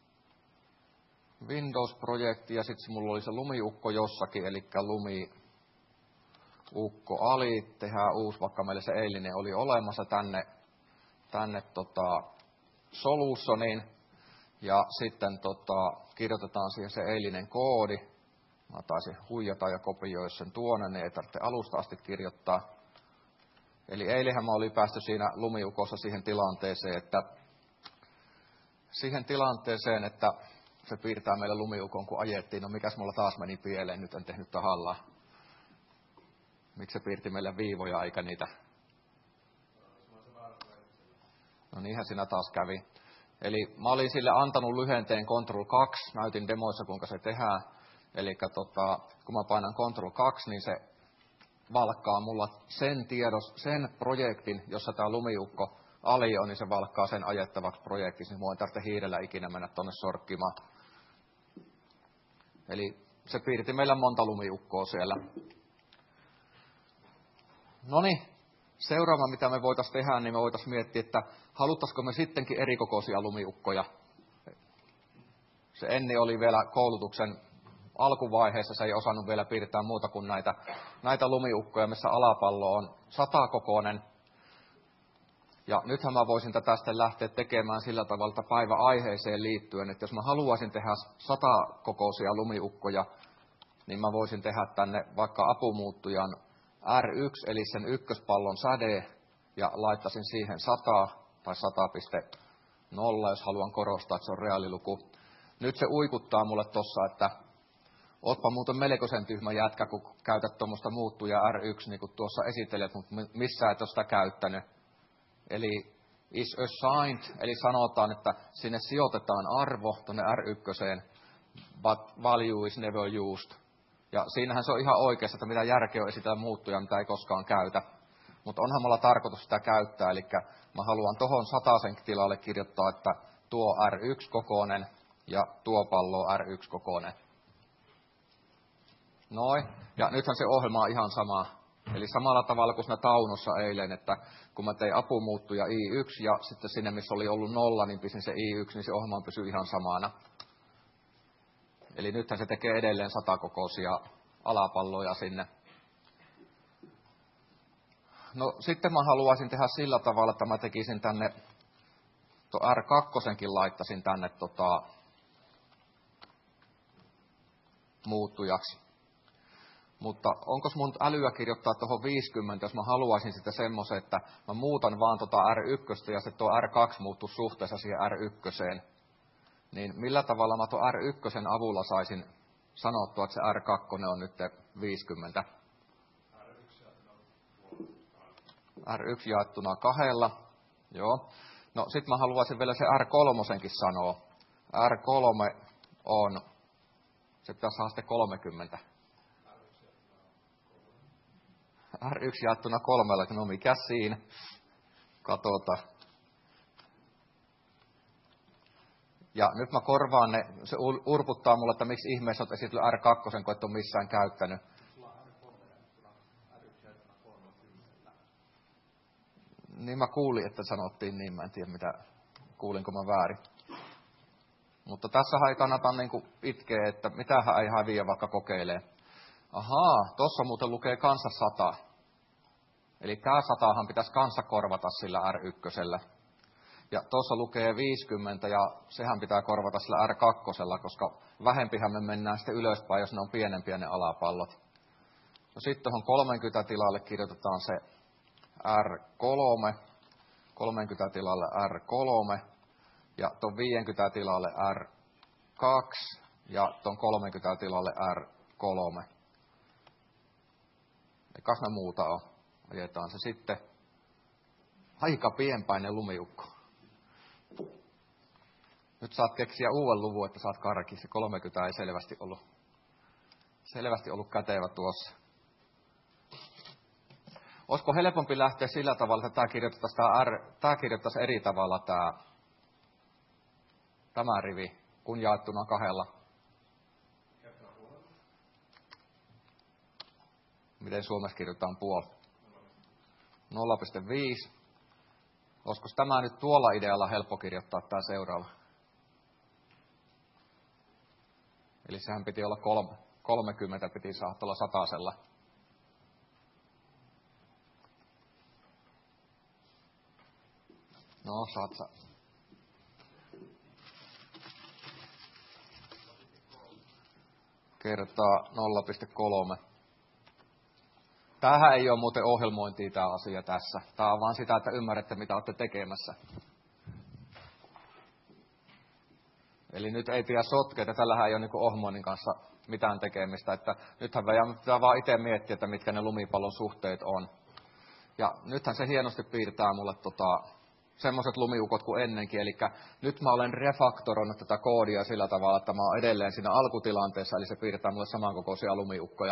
Windows-projekti ja sitten mulla oli se lumiukko jossakin, eli lumiukko ali. Tehdään uusi, vaikka meillä se eilinen oli olemassa tänne, tänne tota solutioniin. Ja sitten tota, kirjoitetaan siihen se eilinen koodi. Mä taisin huijata ja kopioida sen tuonne, niin ei tarvitse alusta asti kirjoittaa. Eli eilenhän mä olin päästy siinä lumiukossa siihen tilanteeseen, että, siihen tilanteeseen, että se piirtää meille lumiukon, kun ajettiin. No mikäs mulla taas meni pieleen, nyt en tehnyt tahallaan. Miksi se piirti meille viivoja eikä niitä? No niinhän siinä taas kävi. Eli mä olin sille antanut lyhenteen control kaksi, näytin demoissa kuinka se tehdään. Eli tota, kun mä painan control kaksi, niin se valkkaa mulla sen tiedos, sen projektin, jossa tämä lumiukko ali on, niin se valkkaa sen ajettavaksi projektiksi, niin mua ei tarvitse hiirellä ikinä mennä tuonne sorkkimaan. Eli se piirti meillä monta lumiukkoa siellä. No niin, seuraava mitä me voitaisiin tehdä, niin me voitaisiin miettiä, että haluttaisiko me sittenkin erikokoisia lumiukkoja. Se Enni oli vielä koulutuksen alkuvaiheessa, se ei osannut vielä piirtää muuta kuin näitä, näitä lumiukkoja, missä alapallo on satakokoinen. Ja nythän mä voisin tätä sitten lähteä tekemään sillä tavalla, että päiväaiheeseen liittyen, että jos mä haluaisin tehdä satakokoisia lumiukkoja, niin mä voisin tehdä tänne vaikka apumuuttujan R yksi, eli sen ykköspallon säde, ja laittaisin siihen sata tai sata pilkku nolla, jos haluan korostaa, että se on reaaliluku. Nyt se uikuttaa mulle tossa, että ootpa muuten melkoisen tyhmä jätkä, kun käytät tuommoista muuttuja R yksi, niin kuin tuossa esittelet, mutta missään et ole sitä käyttänyt. Eli is assigned, eli sanotaan, että sinne sijoitetaan arvo tuonne R yksi, but value is never used. Ja siinähän se on ihan oikeassa, että mitä järkeä on esitellä muuttuja, mitä ei koskaan käytä. Mutta onhan mulla tarkoitus sitä käyttää, eli mä haluan tohon satasen tilalle kirjoittaa, että tuo R yksi kokoinen ja tuo pallo R yksi kokoinen. Noin. Ja nythän se ohjelma on ihan sama. Eli samalla tavalla kuin siinä Taunossa eilen, että kun mä tein apumuuttuja I yksi ja sitten sinne, missä oli ollut nolla, niin pisin se I yksi, niin se ohjelma pysyy ihan samana. Eli nythän se tekee edelleen satakokoisia alapalloja sinne. No sitten mä haluaisin tehdä sillä tavalla, että mä tekisin tänne, tuo R kaksi laittaisin tänne tota, muuttujaksi. Mutta onko mun älyä kirjoittaa tuohon viisikymmentä, jos mä haluaisin sitä semmoisen, että mä muutan vaan tota R yksi ja se tuo R kaksi muuttuu suhteessa siihen R yksi. Niin millä tavalla mä tuon R yksi avulla saisin sanottua, että se R kaksi on nyt viisikymmentä? R yksi jaettuna kahdella. Joo. No sit mä haluaisin vielä se R kolme sanoa. R kolme on Se pitäisi saada sitten kolmekymmentä. R yksi jaettuna kolmella, no mikä siinä? Katsotaan. Ja nyt mä korvaan ne, se urputtaa mulle, että miksi ihmeessä olet esitellyt R kaksi, kun et ole missään käyttänyt. Niin mä kuulin, että sanottiin niin, mä en tiedä mitä, kuulinko mä väärin. Mutta tässä ei kannata niinku itkeä, että mitähän ei häviä, vaikka kokeilee. Ahaa, tossa muuten lukee kanssa sata. Eli tää satahan pitäisi kanssa korvata sillä R yksi. Ja tuossa lukee viisikymmentä ja sehän pitää korvata sillä R kaksi, koska vähempihän me mennään sitten ylöspäin, jos ne on pienempiä ne alapallot. No sitten tuohon kolmekymmentä tilalle kirjoitetaan se R kolme, kolmekymmentä tilalle R kolme ja tuon viisikymmentä tilalle R kaksi ja tuon kolmekymmentä tilalle R kolme. Eikäs ne muuta ole. Ajetaan se sitten. Aika pienpäinen lumiukko. Nyt saat keksiä uuden luvun, että saat karki. Se kolmekymmentä ei selvästi ollut, selvästi ollut kätevä tuossa. Olisiko helpompi lähteä sillä tavalla, että tämä kirjoitettaisiin, tämä R, tämä kirjoitettaisiin eri tavalla tämä, tämä rivi, kun jaettuna kahdella? Miten Suomessa kirjoitetaan puoli? nolla pilkku viisi. Olisiko tämä nyt tuolla idealla helppo kirjoittaa tämä seuraava? Eli sehän piti olla kolme, kolmekymmentä, piti saada tuolla satasella. No, saat sä. Kertaa nolla pilkku kolme. Tämähän ei ole muuten ohjelmointia tämä asia tässä. Tämä on vaan sitä, että ymmärrätte, mitä olette tekemässä. Eli nyt ei pidä sotkea, että tällähän ei ole niin kuin ohjelmoinnin kanssa mitään tekemistä. Että nythän pitää vaan itse miettiä, että mitkä ne lumipallon suhteet on. Ja nythän se hienosti piirtää mulle tota, semmoiset lumiukot kuin ennenkin. Eli nyt mä olen refaktoroinut tätä koodia sillä tavalla, että mä oon edelleen siinä alkutilanteessa. Eli se piirtää mulle samankokoisia lumiukkoja.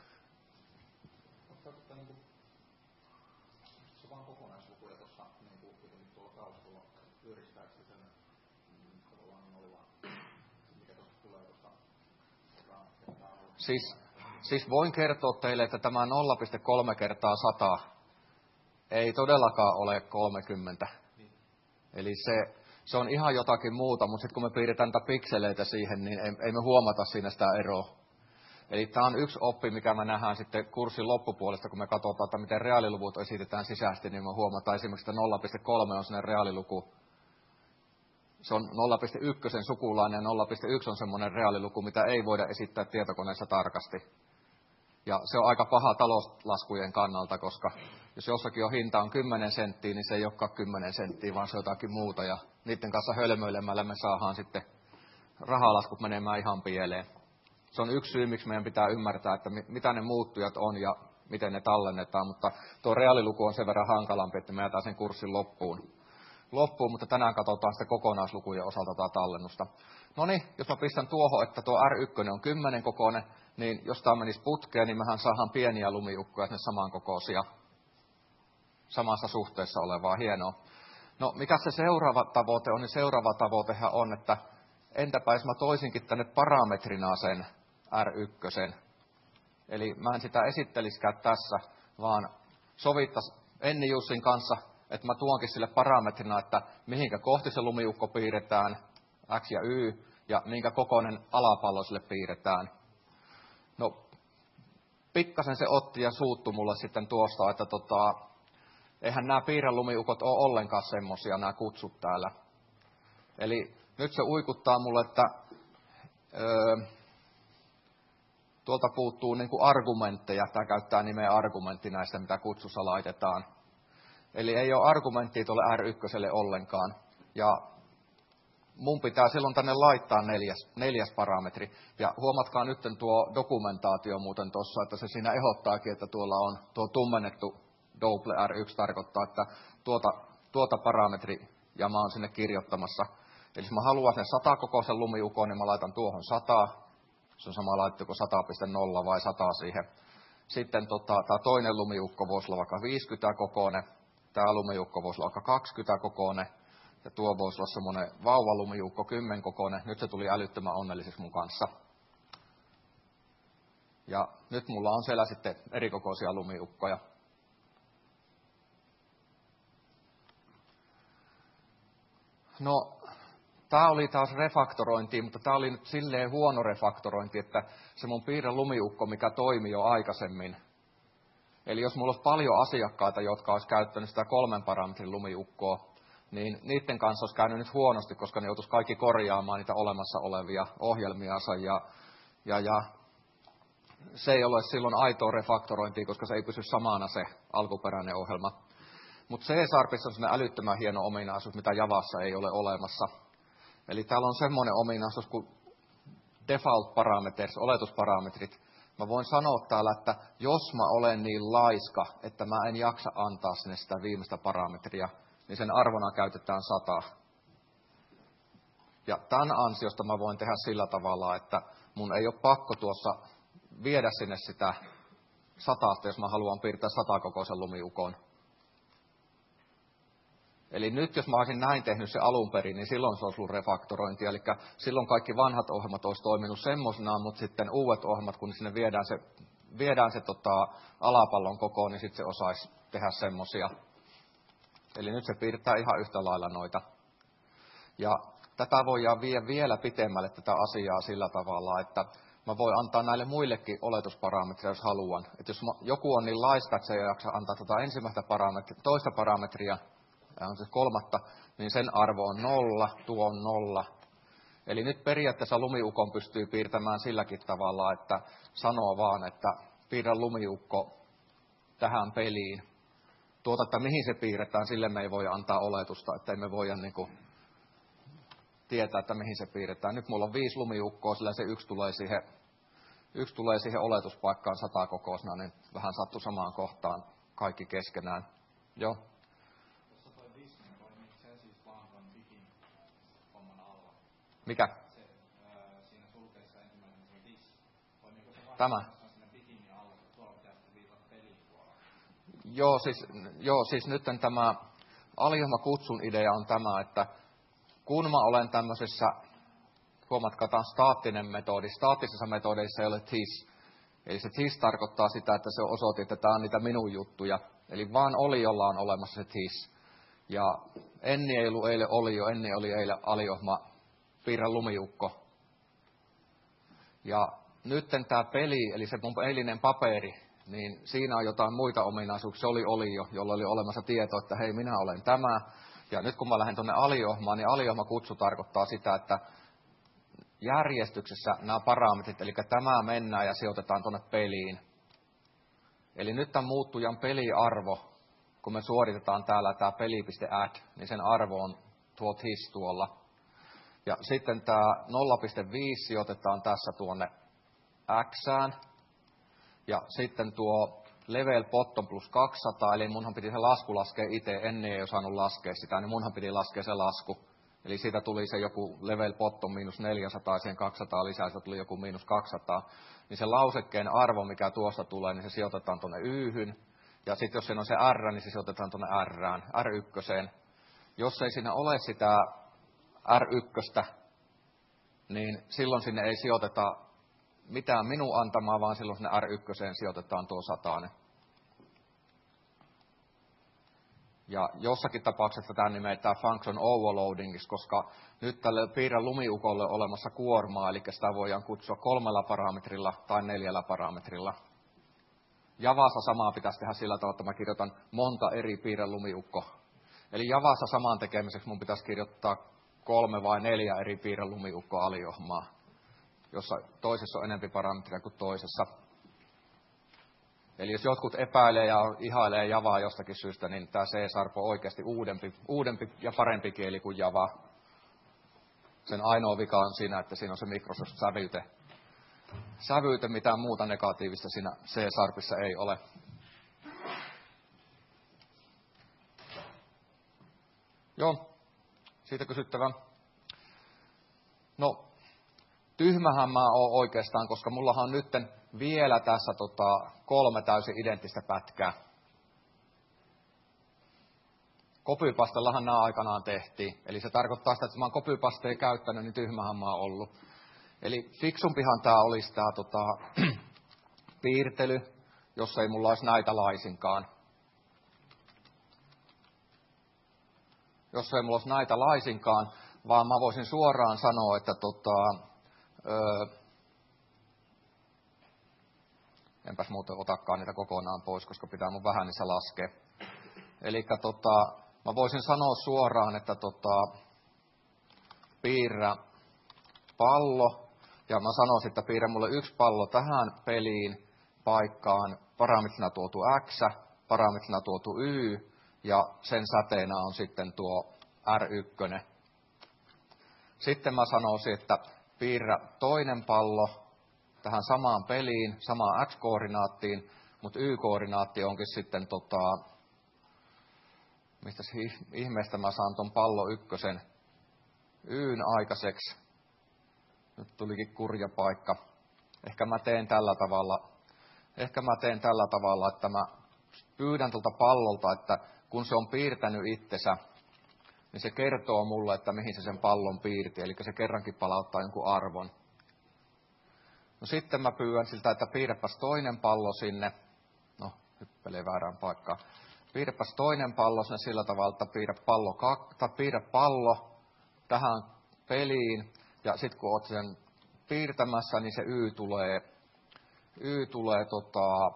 Siis, siis voin kertoa teille, että tämä nolla pilkku kolme kertaa sata ei todellakaan ole kolmekymmentä. Eli se, se on ihan jotakin muuta, mutta sitten kun me piirretään niitä pikseleitä siihen, niin ei, ei me huomata siinä sitä eroa. Eli tämä on yksi oppi, mikä me nähdään sitten kurssin loppupuolesta, kun me katsotaan, että miten reaaliluvut esitetään sisäisesti, niin me huomataan esimerkiksi, että nolla pilkku kolme on sellainen reaaliluku. Se on nolla pilkku yksi sukulainen ja nolla pilkku yksi on semmoinen reaaliluku, mitä ei voida esittää tietokoneessa tarkasti. Ja se on aika paha talouslaskujen kannalta, koska jos jossakin on hinta on kymmenen senttiä, niin se ei olekaan kymmenen senttiä, vaan se on jotakin muuta. Ja niiden kanssa hölmöilemällä me saadaan sitten rahalaskut menemään ihan pieleen. Se on yksi syy, miksi meidän pitää ymmärtää, että mitä ne muuttujat on ja miten ne tallennetaan. Mutta tuo reaaliluku on sen verran hankalampi, että me jätään sen kurssin loppuun. loppuun, mutta tänään katsotaan sitten kokonaislukujen osalta tätä tallennusta. No niin, jos mä pistän tuohon, että tuo R yksi on kymmenen kokoinen, niin jos tämä menisi putkeen, niin mehän saadaan pieniä lumiukkoja, ne samankokoisia, samassa suhteessa olevaa, hienoa. No, mikä se seuraava tavoite on, niin seuraava tavoitehan on, että entäpä jos mä toisinkin tänne parametrina sen R yksi. Eli mä en sitä esittelisikään tässä, vaan sovittaisi Enni Jussin kanssa, että mä tuonkin sille parametrina, että mihinkä kohti se lumiukko piirretään, X ja Y, ja minkä kokoinen alapallo sille piirretään. No, pikkasen se otti ja suuttu mulle sitten tuosta, että tota, eihän nämä piirrelumiukot ole ollenkaan semmosia, nämä kutsut täällä. Eli nyt se uikuttaa mulle, että öö, tuolta puuttuu niin kuin argumentteja, tämä käyttää nimeä argumentti näistä, mitä kutsussa laitetaan. Eli ei ole argumenttia tuolle R yksi ollenkaan. Ja mun pitää silloin tänne laittaa neljäs, neljäs parametri. Ja huomatkaa nyt tuo dokumentaatio muuten tuossa, että se siinä ehdottaakin, että tuolla on tuo tummennettu double R yksi tarkoittaa, että tuota, tuota parametri ja mä oon sinne kirjoittamassa. Eli jos mä haluan sen sata kokoisen lumiukon, niin mä laitan tuohon sata. Se on sama laitteko sata pilkku nolla vai sata siihen. Sitten tota, tämä toinen lumiukko voisi olla vaikka viisikymmentä kokoinen. Tämä lumiukko voisi olla vaikka kaksikymmentä kokoinen. Ja tuo voisi olla semmoinen vauvalumiukko kymmenen kokoinen. Nyt se tuli älyttömän onnelliseksi mun kanssa. Ja nyt mulla on siellä sitten erikokoisia lumiukkoja. No, tää oli taas refaktorointi, mutta tää oli nyt silleen huono refaktorointi, että se mun piirre lumiukko, mikä toimi jo aikaisemmin. Eli jos mulla olisi paljon asiakkaita, jotka olisi käyttänyt sitä kolmen parametrin lumiukkoa, niin niiden kanssa olisi käynyt nyt huonosti, koska ne joutuisi kaikki korjaamaan niitä olemassa olevia ohjelmiansa. Ja, ja, ja se ei ole silloin aitoa refaktorointia, koska se ei pysy samana se alkuperäinen ohjelma. Mutta C-Sharpissa on sellainen älyttömän hieno ominaisuus, mitä Javassa ei ole olemassa. Eli täällä on semmoinen ominaisuus kuin default parameters, oletusparametrit. Mä voin sanoa täällä, että jos mä olen niin laiska, että mä en jaksa antaa sinne sitä viimeistä parametria, niin sen arvona käytetään sata. Ja tämän ansiosta mä voin tehdä sillä tavalla, että mun ei ole pakko tuossa viedä sinne sitä satasta, jos mä haluan piirtää satakokoisen lumiukon. Eli nyt jos mä olisin näin tehnyt se alun perin, niin silloin se olisi ollut refaktorointi. Eli silloin kaikki vanhat ohjelmat olisi toiminut semmoisenaan, mutta sitten uudet ohjelmat, kun sinne viedään se, viedään se tota, alapallon kokoon, niin sitten se osaisi tehdä semmoisia. Eli nyt se piirtää ihan yhtä lailla noita. Ja tätä voidaan viedä vielä pitemmälle tätä asiaa sillä tavalla, että mä voin antaa näille muillekin oletusparametreja, jos haluan. Että jos joku on niin laiska, että se ei jaksa antaa tota ensimmäistä parametria, toista parametria, on siis kolmatta, niin sen arvo on nolla, tuo on nolla. Eli nyt periaatteessa lumiukon pystyy piirtämään silläkin tavalla, että sanoo vaan, että piirrä lumiukko tähän peliin. Tuota, että mihin se piirretään, sille me ei voi antaa oletusta, että ei me voida niin kuin tietää, että mihin se piirretään. Nyt mulla on viisi lumiukkoa, sillä se yksi tulee siihen, yksi tulee siihen oletuspaikkaan satakokoisena, niin vähän sattuu samaan kohtaan kaikki keskenään. Joo. Mikä? Se, ää, siinä sulkeessa ensimmäinen se dis. Toimiiko se tämä? Bikinin alla, tuolla pitäisi viitata peliin tuolla. Joo, siis, joo, siis nyt tämä aliohjelmakutsun idea on tämä, että kun mä olen tämmöisessä, huomatkaa, tämä on staattinen metodi. Staattisissa metodeissa ei ole this. Eli se this tarkoittaa sitä, että se osoitti, että tämä on niitä minun juttuja. Eli vaan oliolla on olemassa se this. Ja Enni ei ollut eilen olio, Enni oli eilen aliohjelma. Piirrä lumiukko. Ja nytten tämä peli, eli se mun eilinen paperi, niin siinä on jotain muita ominaisuuksia. Se oli olio, jolla oli olemassa tieto, että hei, minä olen tämä. Ja nyt kun mä lähden tuonne aliohjelmaan, niin aliohjelmakutsu tarkoittaa sitä, että järjestyksessä nämä parametrit, eli tämä mennään ja sijoitetaan tuonne peliin. Eli nyt tämän muuttujan peliarvo, kun me suoritetaan täällä tämä peli.add, niin sen arvo on tuo his tuolla. Ja sitten tämä nolla pilkku viisi sijoitetaan tässä tuonne Xään. Ja sitten tuo level bottom plus kaksisataa, eli munhan piti se lasku laskea itse, ennen ei osannut laskea sitä, niin munhan piti laskea se lasku. Eli siitä tuli se joku level bottom miinus neljäsataa, siihen kaksisataa lisää, siitä tuli joku miinus kaksisataa. Niin se lausekkeen arvo, mikä tuosta tulee, niin se sijoitetaan tuonne Y:hyn. Ja sitten jos siinä on se R, niin se sijoitetaan tuonne Rään, R yksi. Jos ei siinä ole sitä R yksi, niin silloin sinne ei sijoiteta mitään minun antamaa, vaan silloin sinne R yksi sijoitetaan tuo satainen. Ja jossakin tapauksessa tämä nimetään function overloadingiksi, koska nyt tälle piirrän lumiukolle on olemassa kuormaa, eli sitä voidaan kutsua kolmella parametrilla tai neljällä parametrilla. Javassa samaa pitäisi tehdä sillä tavalla, että mä kirjoitan monta eri piirrän lumiukko. Eli Javassa saman tekemiseksi mun pitäisi kirjoittaa kolme vai neljä eri piirrän lumiukko-aliohjelmaa, jossa toisessa on enempi parametria kuin toisessa. Eli jos jotkut epäilee ja ihailee Javaa jostakin syystä, niin tämä C-Sharp on oikeasti uudempi, uudempi ja parempi kieli kuin Java. Sen ainoa vika on siinä, että siinä on se Microsoft-sävyyte. Sävyyte, mitään muuta negatiivista siinä C-Sharpissa ei ole. Joo, siitä kysyttävä. No, tyhmähän mä oon oikeastaan, koska mullahan on nytten vielä tässä tota, kolme täysin identtistä pätkää. Copypastellahan nämä aikanaan tehtiin. Eli se tarkoittaa sitä, että jos mä oon copypastea käyttänyt, niin tyhmähän mä oon ollut. Eli fiksumpihan tää olisi tää tota, piirtely, jos ei mulla olisi näitä laisinkaan. Jos ei mulla olisi näitä laisinkaan, vaan mä voisin suoraan sanoa, että tota, öö, enpäs muuten otakaan niitä kokonaan pois, koska pitää mun vähän niissä laskea. Eli tota, mä voisin sanoa suoraan, että tota, piirrä pallo, ja mä sanoisin, että piirrä mulle yksi pallo tähän peliin paikkaan, parametrina tuotu X, parametrina tuotu Y, ja sen säteenä on sitten tuo R yksi. Sitten mä sanoisin, että piirrä toinen pallo tähän samaan peliin, samaan X-koordinaattiin, mutta Y-koordinaatti onkin sitten, tota, mistä ihmeestä mä saan ton pallo ykkösen Y'n aikaiseksi. Nyt tulikin kurja paikka. Ehkä mä teen tällä tavalla, ehkä mä teen tällä tavalla, että mä pyydän tuolta pallolta, että kun se on piirtänyt itsensä, niin se kertoo mulle, että mihin se sen pallon piirti. Eli se kerrankin palauttaa jonkun arvon. No sitten mä pyydän siltä, että piirräpäs toinen pallo sinne. No, hyppelee väärään paikkaan. Piirräpäs toinen pallo sinne sillä tavalla, että piirrä pallo, tai piirrä pallo tähän peliin. Ja sitten kun oot sen piirtämässä, niin se Y tulee, y tulee tota,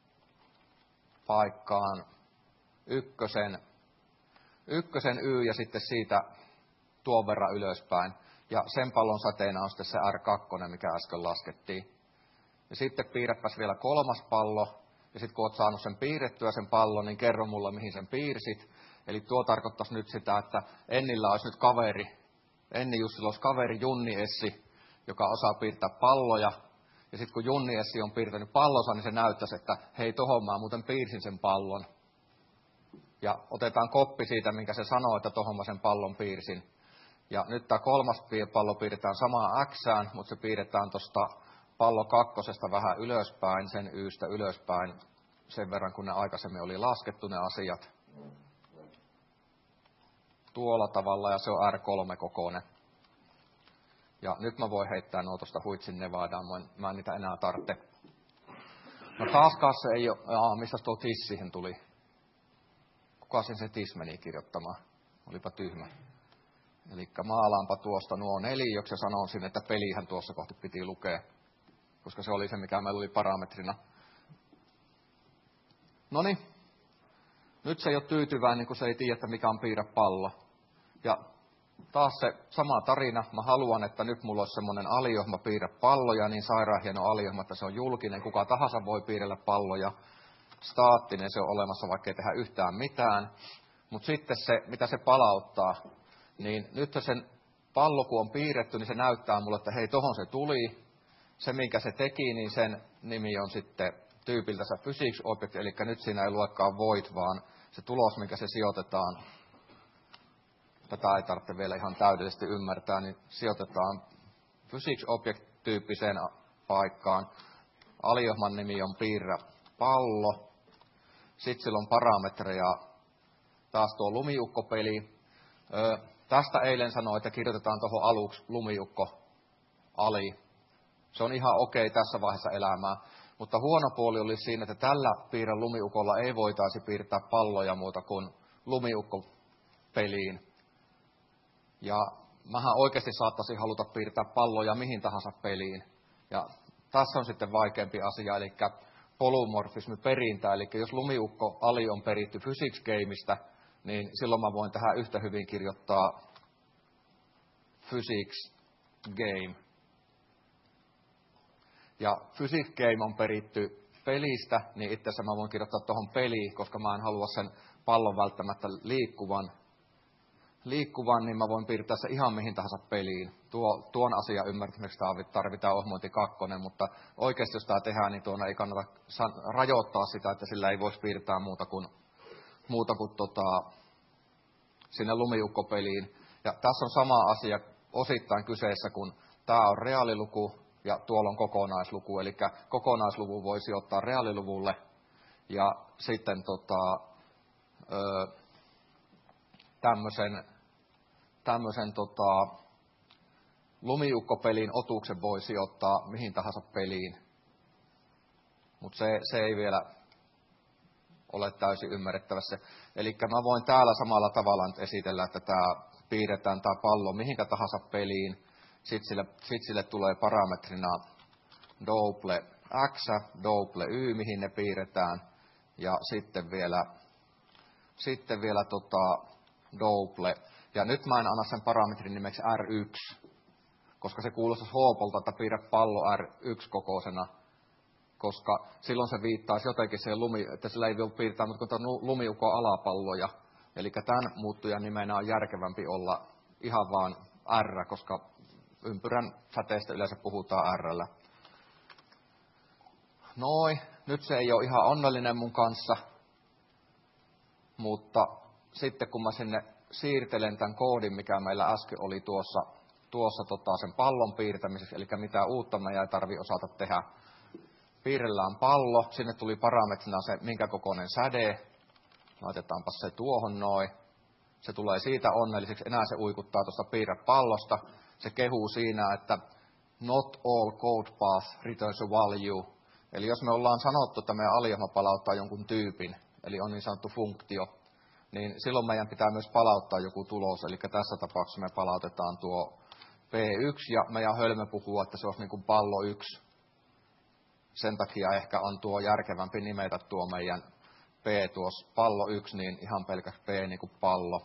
paikkaan ykkösen, ykkösen Y ja sitten siitä tuon verran ylöspäin. Ja sen pallon säteenä on sitten se R kaksi, mikä äsken laskettiin. Ja sitten piirräpäs vielä kolmas pallo. Ja sitten kun olet saanut sen piirrettyä sen pallon, niin kerro mulle, mihin sen piirsit. Eli tuo tarkoittaisi nyt sitä, että Ennillä olisi nyt kaveri, Enni Jussilla olisi kaveri Junni Essi, joka osaa piirtää palloja. Ja sitten kun Junni Essi on piirtänyt pallonsa, niin se näyttäisi, että hei, tohon mä muuten piirsin sen pallon. Ja otetaan koppi siitä, minkä se sanoo, että tohon mä sen pallon piirsin. Ja nyt tämä kolmas pallo piirretään samaan Xään, mutta se piirretään tuosta pallo kakkosesta vähän ylöspäin, sen Ystä ylöspäin, sen verran kun ne aikaisemmin oli laskettu ne asiat. Tuolla tavalla, ja se on R kolme kokoinen. Ja nyt mä voin heittää nuo tuosta huitsin Nevadaan, mä en niitä enää tarvitse. No taaskaan se ei ole, jaa, mistä tuo tis siihen tuli? Kuka sen se tis meni kirjoittamaan? Olipa tyhmä. Eli maalaanpa tuosta nuo neliöksi ja sanon sinne, että pelihän tuossa kohti piti lukea, koska se oli se, mikä meillä oli parametrina. Noniin, nyt se ei ole tyytyväinen, kun se ei tiedä, että mikä on piirrä pallo. Ja taas se sama tarina. Mä haluan, että nyt mulla olisi semmoinen aliohma piirrä palloja, niin sairaan hieno aliohma, että se on julkinen. Kuka tahansa voi piirrellä palloja. Staattinen se on olemassa, vaikka ei tehdä yhtään mitään. Mutta sitten se, mitä se palauttaa, niin nyt sen pallo, kun on piirretty, niin se näyttää mulle, että hei, tohon se tuli. Se, minkä se teki, niin sen nimi on sitten tyypiltä se physics object, eli nyt siinä ei luekaan void, vaan se tulos, minkä se sijoitetaan, tätä ei tarvitse vielä ihan täydellisesti ymmärtää, niin sijoitetaan physics object-tyyppiseen paikkaan. Aliohman nimi on piirrä pallo. Sitten sillä on parametreja, taas tuo lumiukkopeli. Öö, tästä eilen sanoin, että kirjoitetaan tuohon aluksi lumiukko ali. Se on ihan okei tässä vaiheessa elämää. Mutta huono puoli oli siinä, että tällä piirrän lumiukolla ei voitaisi piirtää palloja muuta kuin lumiukkopeliin. Ja mähän oikeasti saattaisin haluta piirtää palloja mihin tahansa peliin. Ja tässä on sitten vaikeampi asia, eli polymorfismi perintä. Eli jos lumiukko ali on peritty physics gameista, niin silloin mä voin tähän yhtä hyvin kirjoittaa physics game. Ja physics game on peritty pelistä, niin itse asiassa mä voin kirjoittaa tuohon peliin, koska mä en halua sen pallon välttämättä liikkuvan. Liikkuvan, niin mä voin piirtää se ihan mihin tahansa peliin. Tuo, tuon asian ymmärtämiseksi tarvitaan ohmointi kakkonen, mutta oikeasti jos tämä tehdään, niin tuona ei kannata rajoittaa sitä, että sillä ei voisi piirtää muuta kuin, muuta kuin tota, sinne lumiukkopeliin. Ja tässä on sama asia osittain kyseessä, kun tämä on reaaliluku ja tuolla on kokonaisluku. Eli kokonaisluvun voi sijoittaa reaaliluvulle ja sitten tota, tämmöisen, tämmöisen tota, lumiukkopelin otuksen voi sijoittaa mihin tahansa peliin. Mutta se, se ei vielä ole täysin ymmärrettävässä. Eli mä voin täällä samalla tavalla nyt esitellä, että tämä piirretään tämä pallo mihinkä tahansa peliin. Sitten sille, sit sille tulee parametrina double x, double y, mihin ne piirretään. Ja sitten vielä, sitten vielä tota double. Ja nyt mä en anna sen parametrin nimeksi R yksi, koska se kuulostaisi hoopolta, että piirrä pallo R yksi kokoisena. Koska silloin se viittaisi jotenkin siihen lumi, että sillä ei voi piirtää mutta lumiukon alapalloja. Eli tämän muuttujan nimenä on järkevämpi olla ihan vaan R, koska ympyrän säteestä yleensä puhutaan R:llä. Noi, nyt se ei ole ihan onnellinen mun kanssa, mutta sitten kun mä sinne siirtelen tämän koodin, mikä meillä äsken oli tuossa, tuossa tota sen pallon piirtämiseksi, eli mitä uutta meidän ei tarvitse osata tehdä. Piirrellään pallo, sinne tuli parametrina se minkä kokoinen säde, laitetaanpa se tuohon noin. Se tulee siitä onnelliseksi, enää se uikuttaa tuosta piirrä pallosta. Se kehuu siinä, että not all code path returns a value. Eli jos me ollaan sanottu, että meidän aliohjelma palauttaa jonkun tyypin, eli on niin sanottu funktio, niin silloin meidän pitää myös palauttaa joku tulos. Eli tässä tapauksessa me palautetaan tuo P yksi ja meidän hölmö puhuu, että se olisi niin kuin pallo yksi. Sen takia ehkä on tuo järkevämpi nimetä tuo meidän P tuossa pallo yksi, niin ihan pelkästään P niin kuin pallo.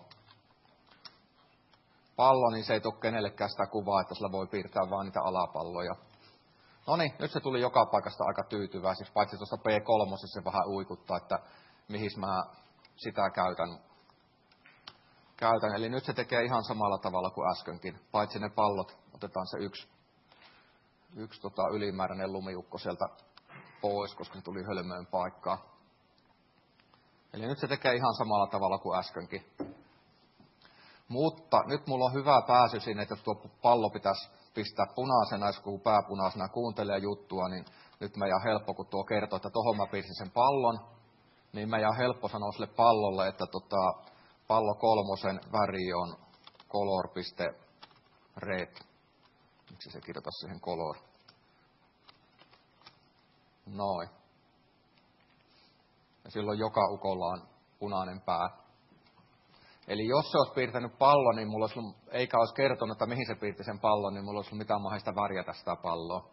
Pallo, niin se ei tule kenellekään sitä kuvaa, että sillä voi piirtää vain niitä alapalloja. No niin, nyt se tuli joka paikasta aika tyytyväiseksi, paitsi tuossa P kolme se vähän uikuttaa, että mihin mä sitä käytän. käytän. Eli nyt se tekee ihan samalla tavalla kuin äskenkin, paitsi ne pallot, otetaan se yksi, yksi tota ylimääräinen lumiukko sieltä pois, koska se tuli hölmöön paikkaan. Eli nyt se tekee ihan samalla tavalla kuin äskenkin. Mutta nyt mulla on hyvä pääsy sinne, että jos tuo pallo pitäisi pistää punaisena, jos kun pääpunaisena kuuntelee juttua, niin nyt meidän on helppo, kun tuo kertoo, että tohon mä piirsin sen pallon, niin meidän on helppo sanoa sille pallolle, että tota, pallo kolmosen väri on color.red. Miksi se kirjoita siihen color? Noin. Ja silloin joka ukolla on punainen pää. Eli jos se olisi piirtänyt pallon, niin mulla olisi ollut, eikä olisi kertonut, että mihin se piirti sen pallon, niin mulla olisi ollut mitään mahdollista värjätä sitä palloa.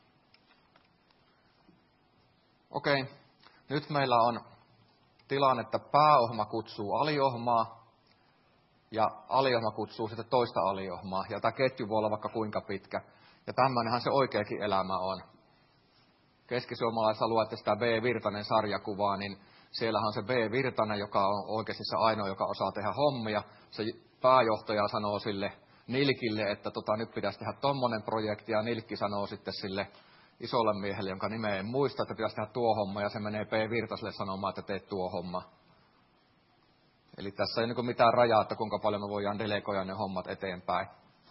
Okei, nyt meillä on tilanne, että pääohjelma kutsuu aliohjelmaa ja aliohjelma kutsuu sitten toista aliohjelmaa. Ja tämä ketju voi olla vaikka kuinka pitkä. Ja tämmöinenhän se oikeakin elämä on. Keskisuomalaisalue, että sitä B. Virtanen sarjakuvaa, niin siellähän on se B. Virtanen, joka on oikeasti se ainoa, joka osaa tehdä hommia. Se pääjohtaja sanoo sille Nilkille, että tota, nyt pitäisi tehdä tommonen projekti, ja Nilkki sanoo sitten sille isolle miehelle, jonka nimeä en muista, että pitäisi tehdä tuo homma, ja se menee P. Virtaselle sanomaan, että teet tuo homma. Eli tässä ei niin mitään rajaa, että kuinka paljon me voidaan delegoida ne hommat eteenpäin.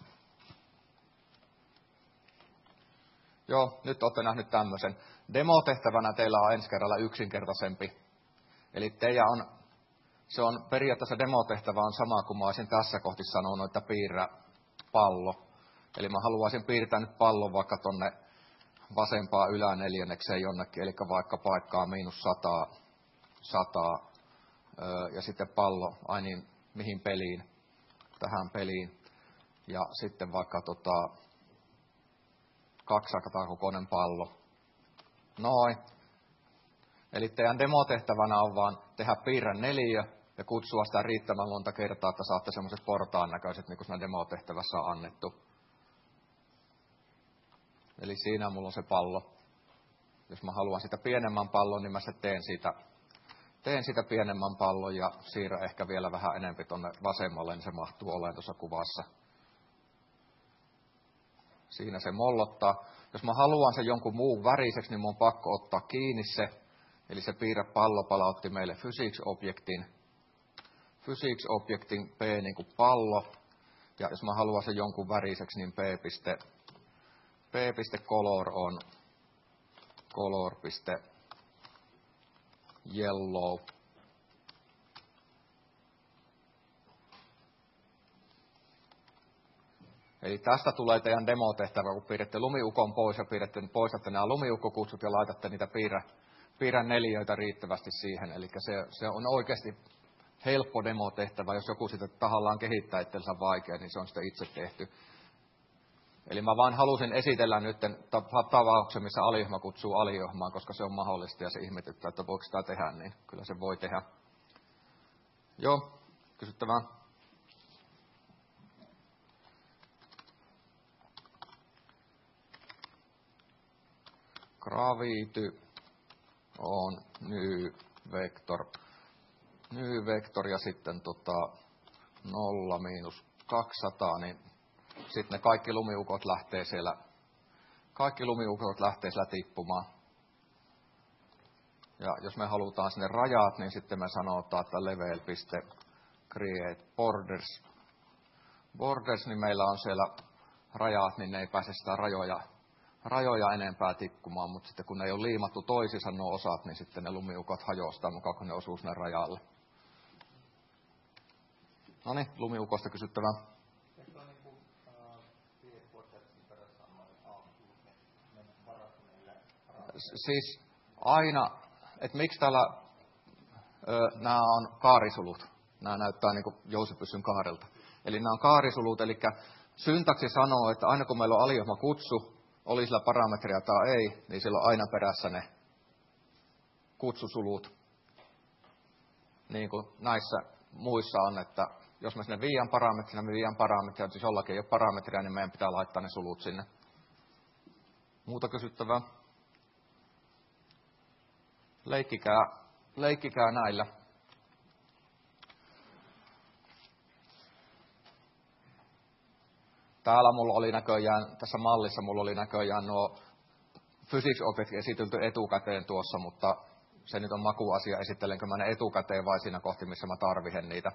Joo, nyt olette nähnyt tämmöisen. Demotehtävänä teillä on ensi kerralla yksinkertaisempi. Eli teidän on, se on periaatteessa demotehtävä on sama kuin mä olisin tässä kohti sanonut, että piirrä pallo. Eli mä haluaisin piirtää nyt pallon vaikka tonne vasempaa yläneljännekseen jonnekin, eli vaikka paikkaa miinus sataa, sataa ja sitten pallo, ai niin, mihin peliin, tähän peliin. Ja sitten vaikka tota, kaksisataa kokoinen pallo. Noin. Eli teidän demotehtävänä on vaan tehdä piirrä neliö ja kutsua sitä riittävän monta kertaa, että saatte semmoiset portaan näköiset, niin kuin siinä demotehtävässä on annettu. Eli siinä mulla on se pallo. Jos mä haluan sitä pienemmän pallon, niin mä se teen siitä, teen sitä pienemmän pallon ja siirrän ehkä vielä vähän enemmän tuonne vasemmalle, niin se mahtuu olemaan tuossa kuvassa. Siinä se mollottaa. Jos mä haluan sen jonkun muun väriseksi, niin mun on pakko ottaa kiinni se. Eli se piirrä pallo palautti meille physics-objektin. Physics-objektin P niin kuin pallo. Ja jos mä haluan sen jonkun väriseksi, niin P. p.color on color.yellow. Eli tästä tulee teidän demotehtävä, kun piirrätte lumiukon pois ja piirrätte, poistatte nämä lumiukkokutsut ja laitatte niitä piirrä, piirrän neliöitä riittävästi siihen. Eli se, se on oikeasti helppo demotehtävä. Jos joku sitä tahallaan kehittää itsensä vaikea, niin se on sitten itse tehty. Eli mä vaan halusin esitellä nyt tapauksen, missä aliohjelma kutsuu aliohjelmaa, koska se on mahdollista ja se ihmetyttää, että voiko sitä tehdä, niin kyllä se voi tehdä. Joo, kysyttävää. Gravity on new vector. New vector ja sitten tota nolla miinus kaksisataa, niin sitten ne kaikki lumiukot lähtee siellä, kaikki lumiukot lähtee siellä tippumaan. Ja jos me halutaan sinne rajat, niin sitten me sanotaan, että level.create borders. Borders, niin meillä on siellä rajat, niin ne ei pääse sitä rajoja, rajoja enempää tippumaan, mutta sitten kun ne ei ole liimattu toisiinsa nuo osat, niin sitten ne lumiukot hajoaa sitä mukaan, kun ne osuu sinne rajalle. No niin, lumiukosta kysyttävää. Siis aina, että miksi täällä nämä on kaarisulut. Nämä näyttää niin kuin jousipyssyn kaarelta. Eli nämä on kaarisulut, eli syntaksi sanoo, että aina kun meillä on aliohjelma kutsu, oli sillä parametria tai ei, niin sillä on aina perässä ne kutsusulut. Niin kuin näissä muissa on, että jos me sinne viian parametrina, me viian parametria, jos jollakin ei ole parametria, niin meidän pitää laittaa ne sulut sinne. Muuta kysyttävää? Leikkikää, leikkikää näillä. Täällä mulla oli näköjään, tässä mallissa mulla oli näköjään nuo physics object esitelty etukäteen tuossa, mutta se nyt on makuasia, esittelenkö mä ne etukäteen vai siinä kohti, missä mä tarvihen niitä.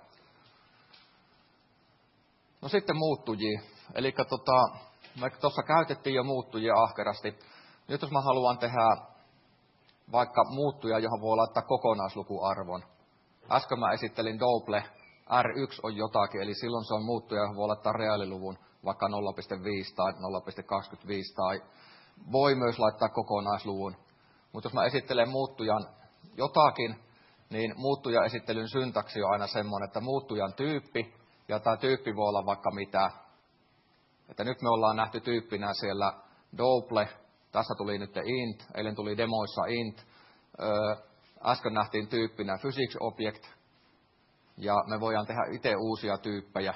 No sitten muuttujia. Eli tota, me tuossa käytettiin jo muuttujia ahkerasti. Nyt jos mä haluan tehdä vaikka muuttuja, johon voi laittaa kokonaislukuarvon. Äsken mä esittelin double, R yksi on jotakin, eli silloin se on muuttuja, johon voi laittaa reaaliluvun, vaikka nolla pilkku viisi tai nolla pilkku kaksikymmentäviisi, tai voi myös laittaa kokonaisluvun. Mutta jos mä esittelen muuttujan jotakin, niin muuttujan esittelyn syntaksi on aina semmoinen, että muuttujan tyyppi, ja tämä tyyppi voi olla vaikka mitä. Että nyt me ollaan nähty tyyppinä siellä double. Tässä tuli nyt int, eilen tuli demoissa int. Öö, äsken nähtiin tyyppinä physics object. Ja me voidaan tehdä itse uusia tyyppejä.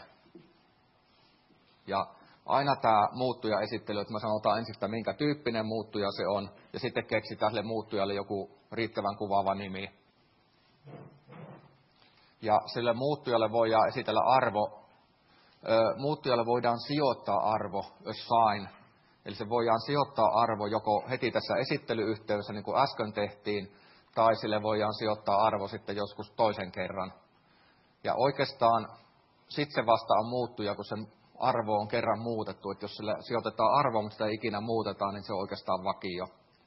Ja aina tämä muuttuja esittely, että me sanotaan ensin, että minkä tyyppinen muuttuja se on. Ja sitten keksitään sille muuttujalle joku riittävän kuvaava nimi. Ja sille muuttujalle voidaan esitellä arvo. Öö, muuttujalle voidaan sijoittaa arvo, assign. Eli se voidaan sijoittaa arvo joko heti tässä esittelyyhteydessä, niin kuin äsken tehtiin, tai sille voidaan sijoittaa arvo sitten joskus toisen kerran. Ja oikeastaan sitten se vasta on muuttuja, kun sen arvo on kerran muutettu. Että jos sille sijoitetaan arvo, mutta sitä ei ikinä muutetaan, niin se on oikeastaan vakio.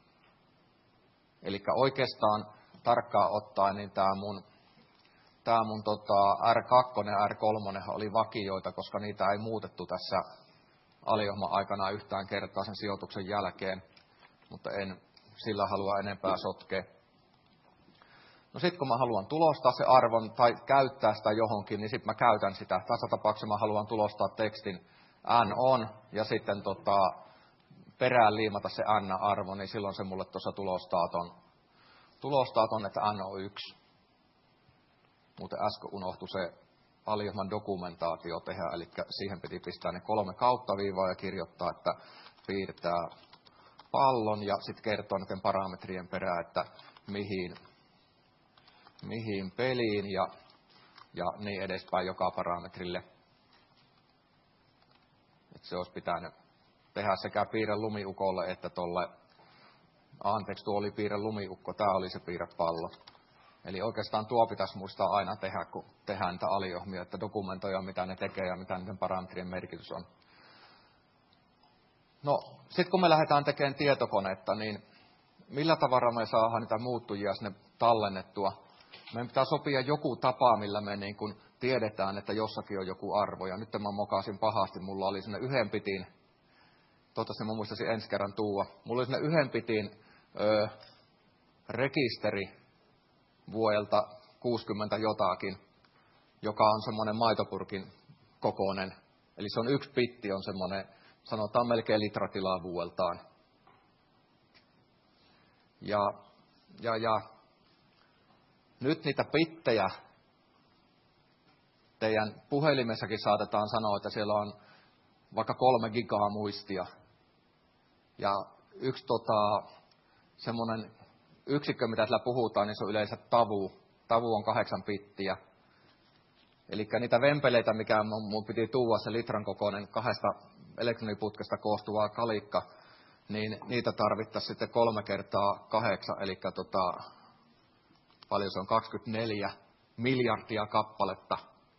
Eli oikeastaan tarkkaan ottaen, niin tämä mun, tää mun tota R kaksi ja R kolme oli vakioita, koska niitä ei muutettu tässä aliohjelman aikana yhtään kertaa sen sijoituksen jälkeen, mutta en sillä halua enempää sotkea. No sitten kun mä haluan tulostaa se arvon tai käyttää sitä johonkin, niin sitten mä käytän sitä. Tässä tapauksessa mä haluan tulostaa tekstin n on ja sitten tota, perään liimata se n-arvo, niin silloin se mulle tuossa tulostaa ton, tulostaa ton, että n on yksi. Muuten äsken unohtui se aliohjelman dokumentaatio tehdä, eli siihen piti pistää ne kolme kauttaviivaa ja kirjoittaa, että piirtää pallon ja sitten kertoo näiden parametrien perään, että mihin, mihin peliin ja, ja niin edespäin joka parametrille. Et se olisi pitänyt tehdä sekä piirre lumiukolle että tolle, anteeksi tuo oli piirre lumiukko, tämä oli se piirre pallo. Eli oikeastaan tuo pitäisi muistaa aina tehdä, kun tehdään niitä aliohjelmia, että dokumentoidaan, mitä ne tekee ja mitä niiden parametrien merkitys on. No, sitten kun me lähdetään tekemään tietokonetta, niin millä tavalla me saadaan niitä muuttujia sinne tallennettua? Meidän pitää sopia joku tapa, millä me niin kuin tiedetään, että jossakin on joku arvo. Ja nyt mä mokasin pahasti, mulla oli sinne yhden pitin, toivottavasti mä muistaisin ensi kerran tuua, mulla oli sinne yhden pitin ö, rekisteri vuodelta kuusikymmentä jotakin, joka on semmoinen maitopurkin kokoinen. Eli se on yksi pitti, on semmoinen, sanotaan melkein litratilaa vuodeltaan. Ja, ja, ja nyt niitä pittejä teidän puhelimessakin saatetaan sanoa, että siellä on vaikka kolme gigaa muistia. Ja yksi tota, semmoinen yksikkö, mitä sillä puhutaan, niin se on yleensä tavu. Tavu on kahdeksan pittiä. Eli niitä vempeleitä, mikä mun piti tuua, se litran kokoinen kahdesta elektroniputkesta koostuva kalikka, niin niitä tarvittaisiin sitten kolme kertaa kahdeksan, eli tota, paljon se on kaksikymmentäneljä miljardia kappaletta.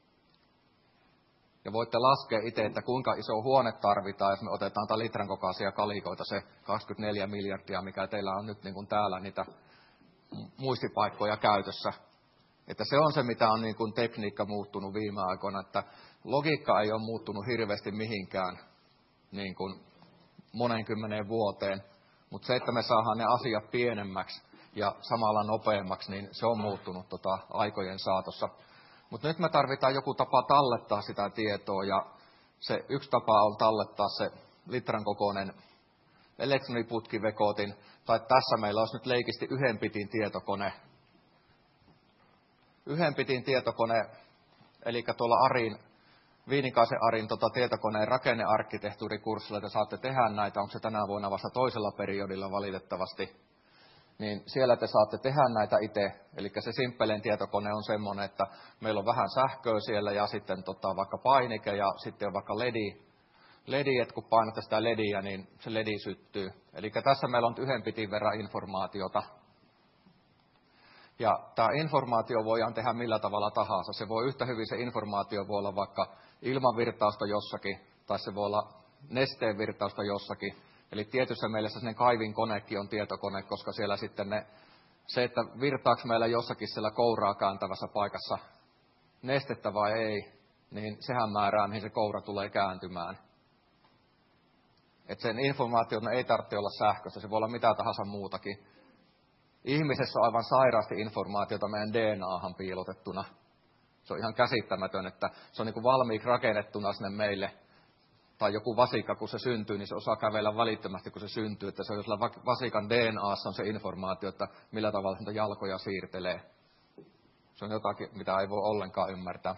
Ja voitte laskea itse, että kuinka iso huone tarvitaan, jos me otetaan tämän litran kokoisia kalikoita, se kaksikymmentäneljä miljardia, mikä teillä on nyt niin kuin täällä niitä muistipaikkoja käytössä. Että se on se, mitä on niin kuin tekniikka muuttunut viime aikoina, että logiikka ei ole muuttunut hirveästi mihinkään niin kuin monen kymmeneen vuoteen, mutta se, että me saadaan ne asiat pienemmäksi ja samalla nopeammaksi, niin se on muuttunut tota aikojen saatossa. Mutta nyt me tarvitaan joku tapa tallettaa sitä tietoa, ja se yksi tapa on tallettaa se litran kokoinen elektroniputkivekotin, tai tässä meillä olisi nyt leikisti yhden pitin tietokone. Yhden pitin tietokone, eli tuolla Arin, Viinikaisen Arin tota, tietokoneen rakennearkkitehtuurikurssilla te saatte tehdä näitä, onko se tänä vuonna vasta toisella periodilla valitettavasti, niin siellä te saatte tehdä näitä itse. Eli se simppelein tietokone on semmoinen, että meillä on vähän sähköä siellä ja sitten tota, vaikka painike ja sitten on vaikka ledi, ledi, että kun painatte sitä lediä, niin se ledi syttyy. Eli tässä meillä on yhden pitin verran informaatiota. Ja tämä informaatio voidaan tehdä millä tavalla tahansa. Se voi yhtä hyvin, se informaatio voi olla vaikka ilmanvirtausta jossakin, tai se voi olla nesteen virtausta jossakin. Eli tietyssä mielessä sen kaivin konekin on tietokone, koska siellä sitten ne, se, että virtaako meillä jossakin siellä kouraa kääntävässä paikassa nestettä vai ei, niin sehän määrää, mihin se koura tulee kääntymään. Että sen informaation ei tarvitse olla sähkössä, se voi olla mitä tahansa muutakin. Ihmisessä on aivan sairaasti informaatiota meidän D N A:han piilotettuna. Se on ihan käsittämätön, että se on niin kuin valmiiksi rakennettuna sinne meille. Tai joku vasikka, kun se syntyy, niin se osaa kävellä välittömästi, kun se syntyy. Että se on sillä vasikan D N A:ssa on se informaatio, että millä tavalla niitä jalkoja siirtelee. Se on jotakin, mitä ei voi ollenkaan ymmärtää.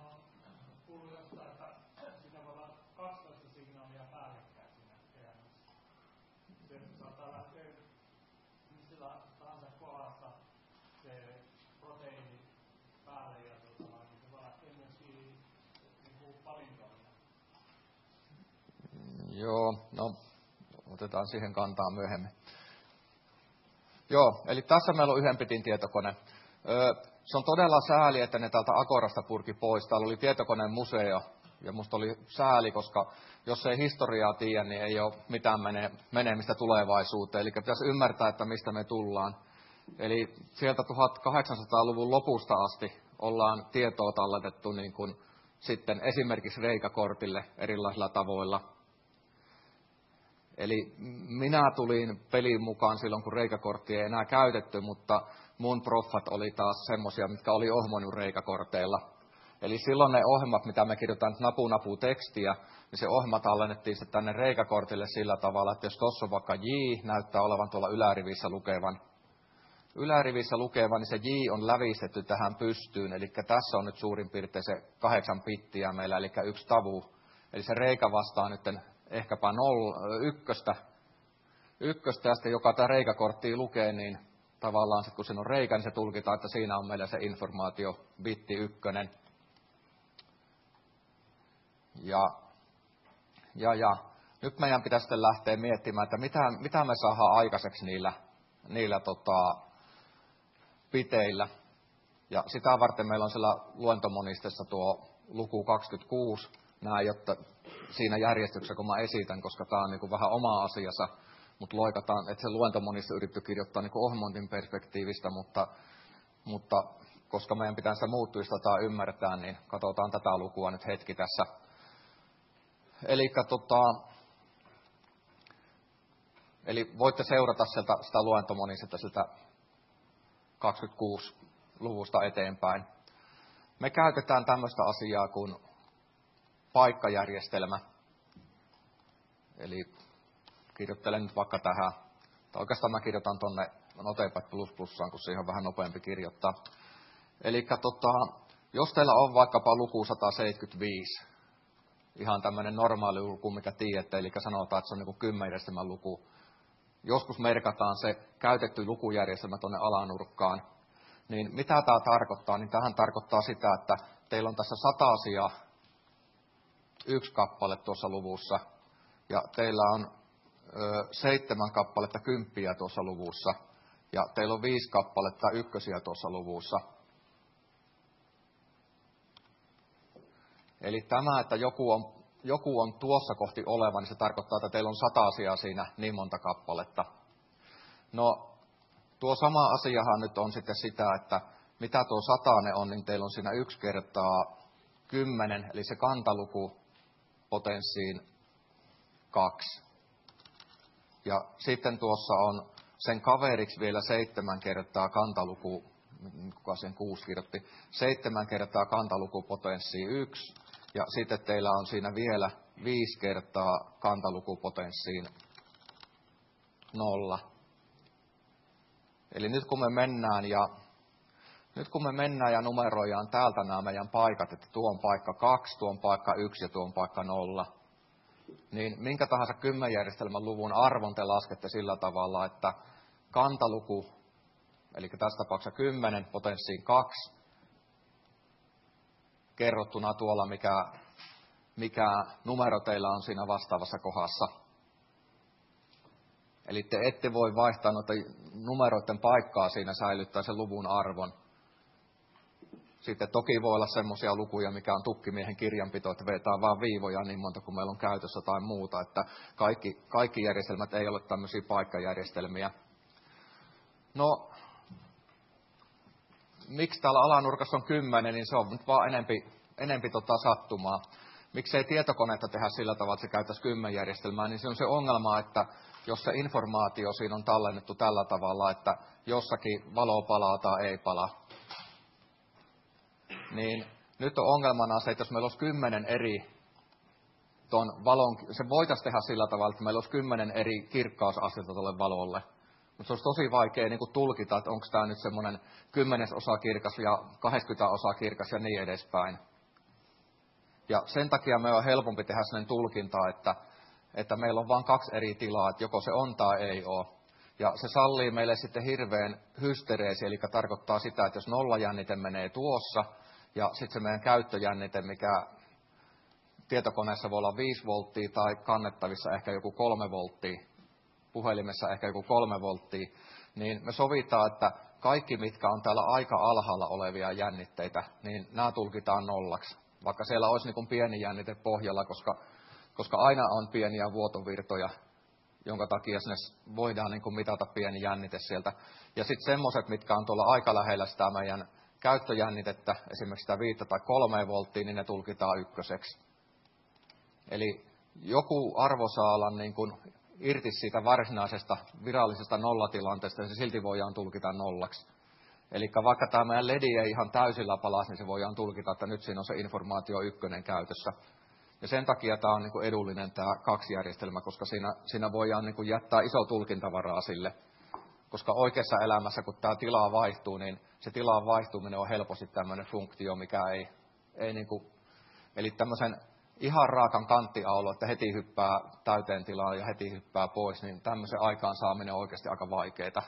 Joo, no otetaan siihen kantaa myöhemmin. Joo, eli tässä meillä on yhden pitin tietokone. Öö, se on todella sääli, että ne täältä Agorasta purki pois. Täällä oli tietokoneen museo, ja musta oli sääli, koska jos ei historiaa tiedä, niin ei ole mitään mene, menemistä tulevaisuuteen. Eli pitäisi ymmärtää, että mistä me tullaan. Eli sieltä tuhatkahdeksansataaluvun lopusta asti ollaan tietoa talletettu niin kuin sitten esimerkiksi reikäkortille erilaisilla tavoilla. Eli minä tulin peliin mukaan silloin, kun reikäkorttia ei enää käytetty, mutta mun proffat oli taas semmoisia, mitkä oli ohmonnut reikäkorteilla. Eli silloin ne ohjelmat, mitä me kirjoitetaan napu napu tekstiä, niin se ohjelma tallennettiin sitten tänne reikäkortille sillä tavalla, että jos tuossa on vaikka J, näyttää olevan tuolla ylärivissä lukevan. Ylärivissä lukevan, niin se J on lävistetty tähän pystyyn, eli tässä on nyt suurin piirtein se kahdeksan pittiä meillä, eli yksi tavu. Eli se reikä vastaa nyt ehkäpä nolla, ykköstä, ykköstä, ja sitten joka tämä reikäkorttia lukee, niin tavallaan sitten kun siinä on reikä, niin se tulkitaan, että siinä on meillä se informaatio, bitti ykkönen. Ja, ja, ja nyt meidän pitäisi sitten lähteä miettimään, että mitä, mitä me saadaan aikaiseksi niillä, niillä tota, piteillä. Ja sitä varten meillä on siellä luentomonistessa tuo luku kaksikymmentäkuusi, nämä, jotta siinä järjestyksessä, kun mä esitän, koska tämä on niin kuin vähän oma asiansa, mutta loikataan, että se luentomonissa yritetty kirjoittaa niin kuin ohjelmointin perspektiivistä, mutta, mutta koska meidän pitää sitä muuttujista tai ymmärtää, niin katsotaan tätä lukua nyt hetki tässä. Eli tota, Eli voitte seurata sieltä, sitä luentomonista sieltä kaksikymmentäkuusi luvusta eteenpäin. Me käytetään tämmöistä asiaa kuin paikkajärjestelmä. Eli kirjoittelen nyt vaikka tähän. Tai oikeastaan mä kirjoitan tuonne Notepad plus plussaan, kun siihen on vähän nopeampi kirjoittaa. Eli tota, jos teillä on vaikkapa luku sata seitsemänkymmentäviisi, ihan tämmöinen normaali luku, mikä tiedätte, eli sanotaan, että se on niin kuin kymmenjärjestelmän luku. Joskus merkataan se käytetty lukujärjestelmä tuonne alanurkkaan. Niin mitä tämä tarkoittaa? Niin tämähän tarkoittaa sitä, että teillä on tässä satasia yksi kappale tuossa luvussa, ja teillä on ö, seitsemän kappaletta kymppiä tuossa luvussa, ja teillä on viisi kappaletta ykkösiä tuossa luvussa. Eli tämä, että joku on, joku on tuossa kohti oleva, niin se tarkoittaa, että teillä on satasia siinä niin monta kappaletta. No, tuo sama asiahan nyt on sitten sitä, että mitä tuo satane on, niin teillä on siinä yksi kertaa kymmenen, eli se kantaluku potenssiin kaksi. Ja sitten tuossa on sen kaveriksi vielä seitsemän kertaa kantaluku, kuka sen kuusi kirjoitti, seitsemän kertaa kantaluku potenssiin yksi. Ja sitten teillä on siinä vielä viisi kertaa kantaluku potenssiin nolla. Eli nyt kun me mennään ja nyt kun me mennään ja numeroidaan täältä nämä meidän paikat, että tuo on paikka kaksi, tuo on paikka yksi ja tuo on paikka nolla, niin minkä tahansa kymmenjärjestelmän luvun arvon te laskette sillä tavalla, että kantaluku, eli tässä tapauksessa kymmenen potenssiin kaksi, kerrottuna tuolla, mikä, mikä numero teillä on siinä vastaavassa kohdassa. Eli te ette voi vaihtaa noita numeroiden paikkaa siinä säilyttää sen luvun arvon. Sitten toki voi olla semmoisia lukuja, mikä on tukkimiehen kirjanpito, että vetää vaan viivoja niin monta kuin meillä on käytössä tai muuta. Että kaikki, kaikki järjestelmät ei ole tämmöisiä paikkajärjestelmiä. No, miksi täällä alanurkassa on kymmenen, niin se on nyt vaan enempi, enempi tota sattumaa. Miksei tietokonetta tehdä sillä tavalla, että se käyttäisi kymmenjärjestelmää, niin se on se ongelma, että jos se informaatio siinä on tallennettu tällä tavalla, että jossakin valo palaa tai ei pala, niin nyt on ongelmana se, että jos meillä olisi kymmenen eri ton valon, se voitaisiin tehdä sillä tavalla, että meillä olisi kymmenen eri kirkkausastetta tuolle valolle. Mutta se olisi tosi vaikea niin kuin tulkita, että onko tämä nyt semmoinen kymmenesosa kirkas ja kahdeksankymmentä osa kirkas ja niin edespäin. Ja sen takia me on helpompi tehdä sellainen tulkinta, että, että meillä on vain kaksi eri tilaa, että joko se on tai ei ole. Ja se sallii meille sitten hirveän hystereesi, eli tarkoittaa sitä, että jos nollajännite menee tuossa, ja sitten se meidän käyttöjännite, mikä tietokoneessa voi olla viisi volttia tai kannettavissa ehkä joku kolme volttia, puhelimessa ehkä joku kolme volttia, niin me sovitaan, että kaikki, mitkä on täällä aika alhaalla olevia jännitteitä, niin nämä tulkitaan nollaksi. Vaikka siellä olisi niin kuin pieni jännite pohjalla, koska, koska aina on pieniä vuotovirtoja, jonka takia sinne voidaan niin kuin mitata pieni jännite sieltä. Ja sitten semmoiset, mitkä on tuolla aika lähellä sitä meidän käyttöjännitettä, esimerkiksi sitä viittä tai kolme volttia, niin ne tulkitaan ykköseksi. Eli joku arvo saa olla niin kuin irti siitä varsinaisesta virallisesta nollatilanteesta, ja se silti voidaan tulkita nollaksi. Eli vaikka tämä meidän L E D ei ihan täysillä palasi, niin se voidaan tulkita, että nyt siinä on se informaatio ykkönen käytössä. Ja sen takia tämä on niin kuin edullinen tämä kaksi järjestelmä, koska siinä, siinä voidaan niin kuin jättää iso tulkintavaraa sille. Koska oikeassa elämässä, kun tämä tila vaihtuu, niin se tilan vaihtuminen on helposti tämmöinen funktio, mikä ei, ei niin kuin, eli tämmöisen ihan raakan kanttiaulo, että heti hyppää täyteen tilaan ja heti hyppää pois, niin tämmöisen aikaansaaminen on oikeasti aika vaikeaa.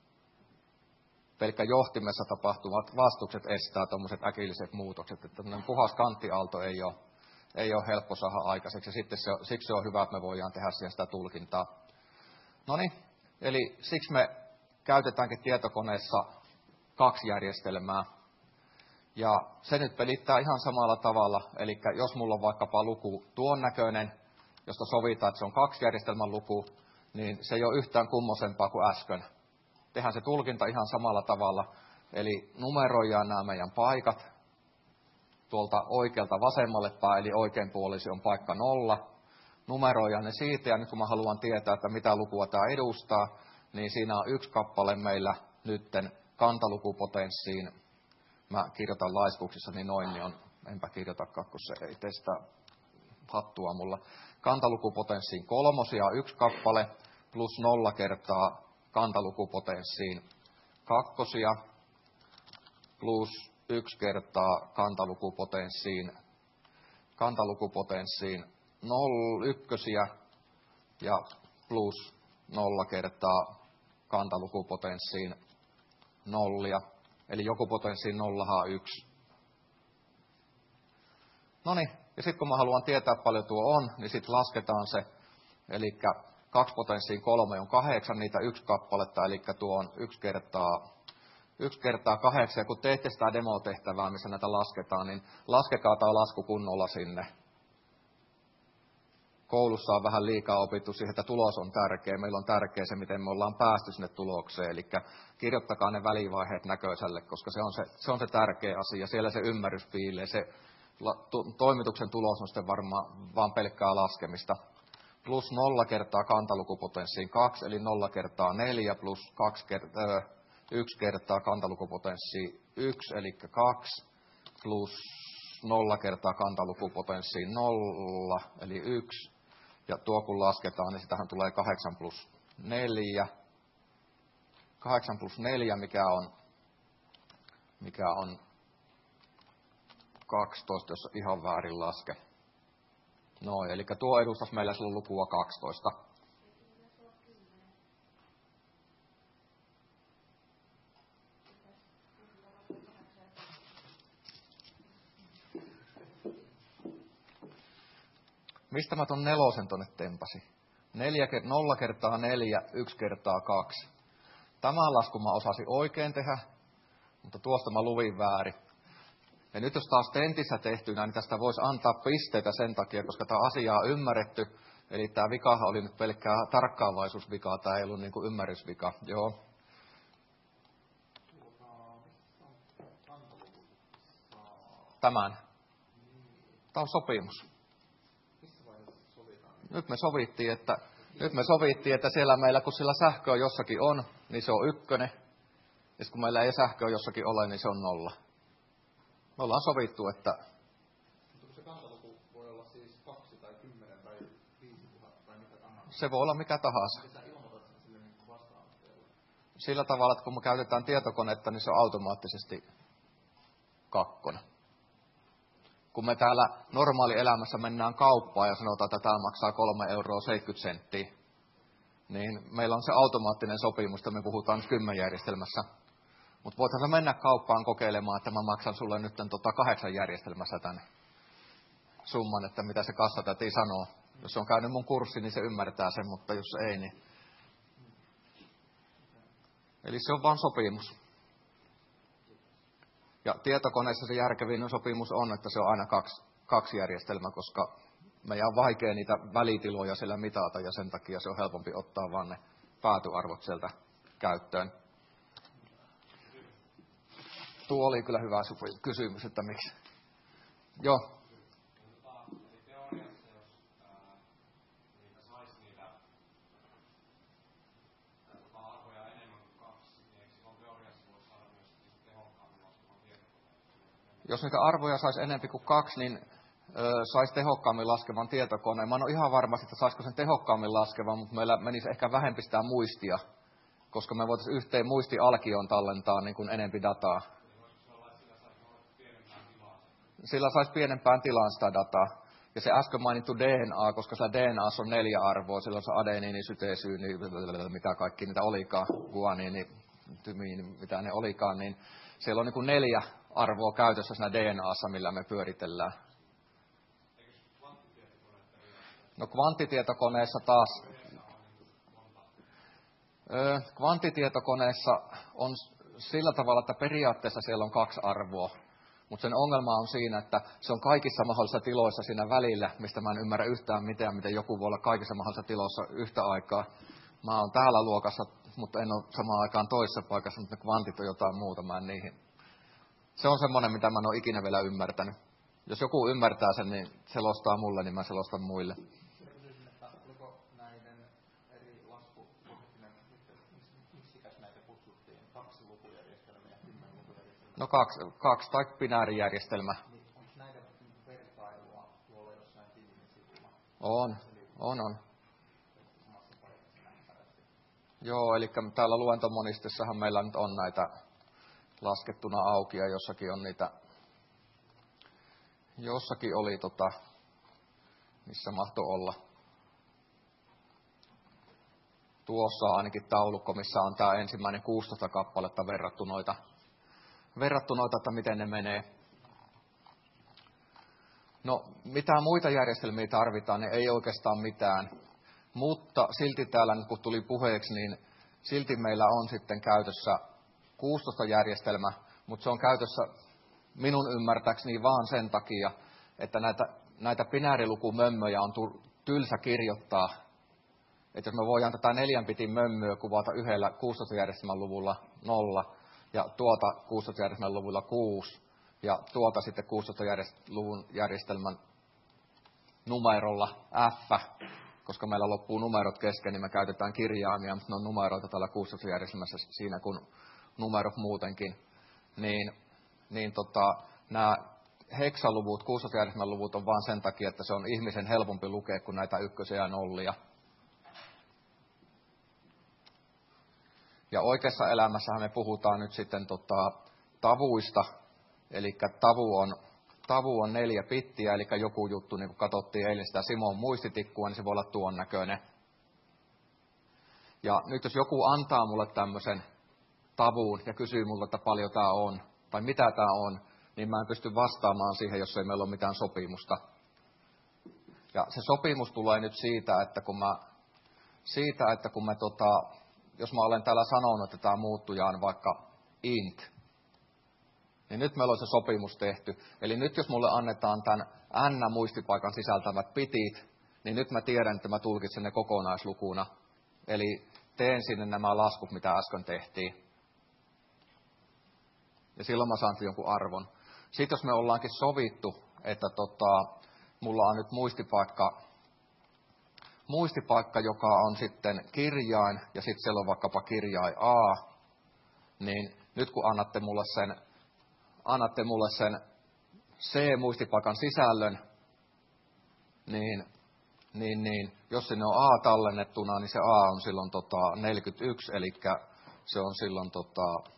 Pelkkä johtimessa tapahtuvat vastukset estää tuommoiset äkilliset muutokset, että tämmöinen puhas kanttiaalto ei ole, ei ole helppo saada aikaiseksi, ja sitten se, siksi se on hyvä, että me voidaan tehdä siihen sitä tulkintaa. No niin, eli siksi me käytetäänkin tietokoneessa kaksi järjestelmää. Ja se nyt pelittää ihan samalla tavalla, eli jos mulla on vaikkapa luku tuon näköinen, josta sovitaan, että se on kaksi järjestelmän luku, niin se ei ole yhtään kummosempaa kuin äsken. Tehdään se tulkinta ihan samalla tavalla, eli numeroidaan nämä meidän paikat tuolta oikealta vasemmalle päin, eli oikein puolisi on paikka nolla. Numeroidaan ne siitä, ja nyt kun mä haluan tietää, että mitä lukua tämä edustaa, niin siinä on yksi kappale meillä nytten kantalukupotenssiin. Mä kirjoitan laiskuuksissa, niin noin, niin on, enpä kirjoitakaan, kun se ei tee sitä hattua mulla. Kantalukupotenssiin kolmosia yksi kappale, plus nolla kertaa kantalukupotenssiin kakkosia, plus yksi kertaa kantalukupotenssiin, kantalukupotenssiin noll, ykkösiä, ja plus nolla kertaa kantalukupotenssiin nollia. Eli joku potenssiin nollahan on yksi. Noniin, ja sitten kun mä haluan tietää paljon tuo on, niin sitten lasketaan se. Eli kaksi potenssiin kolme on kahdeksan, niitä yksi kappaletta, eli tuo on yksi kertaa, yksi kertaa kahdeksan. Ja kun teette sitä demotehtävää, missä näitä lasketaan, niin laskekaa tämä lasku kunnolla sinne. Koulussa on vähän liikaa opittu siihen, että tulos on tärkeä. Meillä on tärkeä se, miten me ollaan päästy sinne tulokseen. Eli kirjoittakaa ne välivaiheet näköiselle, koska se on se, se, on se tärkeä asia. Siellä se ymmärrys piilee. Se to, toimituksen tulos on sitten varmaan vaan pelkkää laskemista. Plus nolla kertaa kantalukupotenssiin kaksi, eli nolla kertaa neljä, plus kaksi kertaa, ö, yksi kertaa kantalukupotenssiin yksi, eli kaksi, plus nolla kertaa kantalukupotenssiin nolla, eli yksi. Ja tuo kun lasketaan, niin sitähän tulee kahdeksan plus neljä. kahdeksan plus neljä, mikä on, mikä on kaksitoista, jos ihan väärin laske. No, eli tuo edustaisi meillä silloin lukua kaksitoista. Mistä mä ton nelosen tonne tempasin? Neljä, nolla kertaa neljä, yksi kertaa kaksi. Tämän laskun mä osasin oikein tehdä, mutta tuosta mä luvin väärin. Ja nyt jos taas tentissä tehtynä, niin tästä voisi antaa pisteitä sen takia, koska tämä asia on ymmärretty. Eli tämä vikahan oli nyt pelkkää tarkkaavaisuusvika, tämä ei ollut niin kuin ymmärrysvika. Joo. Tämän. Tämä on sopimus. Nyt me sovittiin, että, nyt me sovittiin, että siellä meillä, kun sillä sähköä jossakin on, niin se on ykkönen. Ja kun meillä ei sähköä jossakin ole, niin se on nolla. Me ollaan sovittu, että... Mutta se kantaluku voi olla siis kaksi tai kymmenen tai viisi tuhatta tai mitä tahansa. Se voi olla mikä tahansa. Sä ilmoitat sen sille niin vastaanottajalle. Sillä tavalla, että kun me käytetään tietokonetta, niin se on automaattisesti kakkonen. Kun me täällä normaalielämässä mennään kauppaan ja sanotaan, että tämä maksaa kolme euroa seitsemänkymmentä senttiä, niin meillä on se automaattinen sopimus, että me puhutaan kymmenjärjestelmässä. Mutta voithan sä mennä kauppaan kokeilemaan, että mä maksan sulle nyt tota kahdeksan järjestelmässä tämän summan, että mitä se kassatäti sanoo. Jos se on käynyt mun kurssi, niin se ymmärtää sen, mutta jos ei, niin... Eli se on vaan sopimus. Ja tietokoneessa se järkevin sopimus on, että se on aina kaksi, kaksi järjestelmää, koska meidän on vaikea niitä välitiloja siellä mitata, ja sen takia se on helpompi ottaa vaan ne päätyarvot sieltä käyttöön. Tuo oli kyllä hyvä kysymys, että miksi. Joo. Eli teoriassa, jos ää, niitä saisi niitä ää, arvoja enemmän kuin kaksi, niin eikö silloin teoriassa voisi saada myös tehokkaammin laskemaan tietokoneen? Jos niitä arvoja saisi enemmän kuin kaksi, niin ö, saisi tehokkaammin laskevan tietokoneen. Mä en ole ihan varma, että saisiko sen tehokkaammin laskevan, mutta meillä menisi ehkä vähempi sitä muistia, koska me voitaisiin yhteen muistialkioon tallentaa niin kuin enempi dataa. Sillä saisi pienempään tilaan sitä dataa. Ja se äsken mainittu D N A, koska sillä D N A:ssa on neljä arvoa, sillä on se adeniini, syteesyyni, mitä kaikki niitä olikaan, guaniini, tymiini, mitä ne olikaan, niin siellä on niin kuin neljä arvoa käytössä siinä D N A:ssa, millä me pyöritellään. No kvanttitietokoneessa taas, öö, kvanttitietokoneessa on sillä tavalla, että periaatteessa siellä on kaksi arvoa. Mutta sen ongelma on siinä, että se on kaikissa mahdollisissa tiloissa siinä välillä, mistä mä en ymmärrä yhtään mitään, miten joku voi olla kaikissa mahdollisissa tiloissa yhtä aikaa. Mä oon täällä luokassa, mutta en ole samaan aikaan toisessa paikassa, mutta ne kvantit on jotain muuta, mä en niihin. Se on semmoinen, mitä mä en ole ikinä vielä ymmärtänyt. Jos joku ymmärtää sen, niin selostaa mulle, niin mä selostan muille. Kysyisin, että oliko näiden eri laskuprojektinen, miksikäs näitä kutsuttiin, kaksi lukujärjestelmiä ja kymmenen lukujärjestelmiä? No kaksi, kaksi tai binäärijärjestelmä. Niin, onko näitä vertailua tuolla jossain Tiimin sivulla? On, on, on. Joo, eli täällä luentomonistissahan meillä nyt on näitä laskettuna auki ja jossakin on niitä, jossakin oli tota, missä mahtoi olla. Tuossa on ainakin taulukko, missä on tämä ensimmäinen kuusitoista kappaletta verrattu noita, verrattu noita, että miten ne menee. No, mitä muita järjestelmiä tarvitaan, niin ei oikeastaan mitään. Mutta silti täällä, nyt kun tuli puheeksi, niin silti meillä on sitten käytössä kuusitoista järjestelmä, mutta se on käytössä minun ymmärtääkseni vaan sen takia, että näitä, näitä binäärilukumömmöjä on tylsä kirjoittaa. Että jos me voidaan tätä neljän bitin mömmöä kuvata yhdellä kuusitoista järjestelmän luvulla nolla ja tuota kuusitoista järjestelmän luvulla kuusi ja tuota sitten kuusitoista luvun järjestelmän numerolla F, koska meillä loppuu numerot kesken, niin me käytetään kirjaimia, mutta ne on numeroita täällä kuusitoista järjestelmässä siinä kuin numerot muutenkin. Niin, niin tota, nämä heksaluvut, kuusitoista järjestelmän luvut on vain sen takia, että se on ihmisen helpompi lukea kuin näitä ykkösiä ja nollia. Ja oikeassa elämässähän me puhutaan nyt sitten tota, tavuista, eli tavu on, tavu on neljä bittiä, eli joku juttu, niin kun katsottiin eilen sitä Simon muistitikkua, niin se voi olla tuon näköinen. Ja nyt jos joku antaa mulle tämmöisen tavuun ja kysyy multa, että paljon tämä on, tai mitä tämä on, niin mä en pysty vastaamaan siihen, jos ei meillä ole mitään sopimusta. Ja se sopimus tulee nyt siitä, että kun mä, siitä, että kun mä tota, jos mä olen täällä sanonut, että tämä muuttuja on vaikka int, niin nyt meillä on se sopimus tehty. Eli nyt jos mulle annetaan tämän n-muistipaikan sisältävät bitit, niin nyt mä tiedän, että mä tulkitsen ne kokonaislukuna. Eli teen sinne nämä laskut, mitä äsken tehtiin. Ja silloin mä saan jonkun arvon. Sitten jos me ollaankin sovittu, että tota, mulla on nyt muistipaikka, muistipaikka, joka on sitten kirjain, ja sitten siellä on vaikkapa kirjain A, niin nyt kun annatte mulle sen, annatte mulle sen C-muistipaikan sisällön, niin, niin, niin jos sinne on A tallennettuna, niin se A on silloin tota neljäkymmentäyksi, eli se on silloin tota,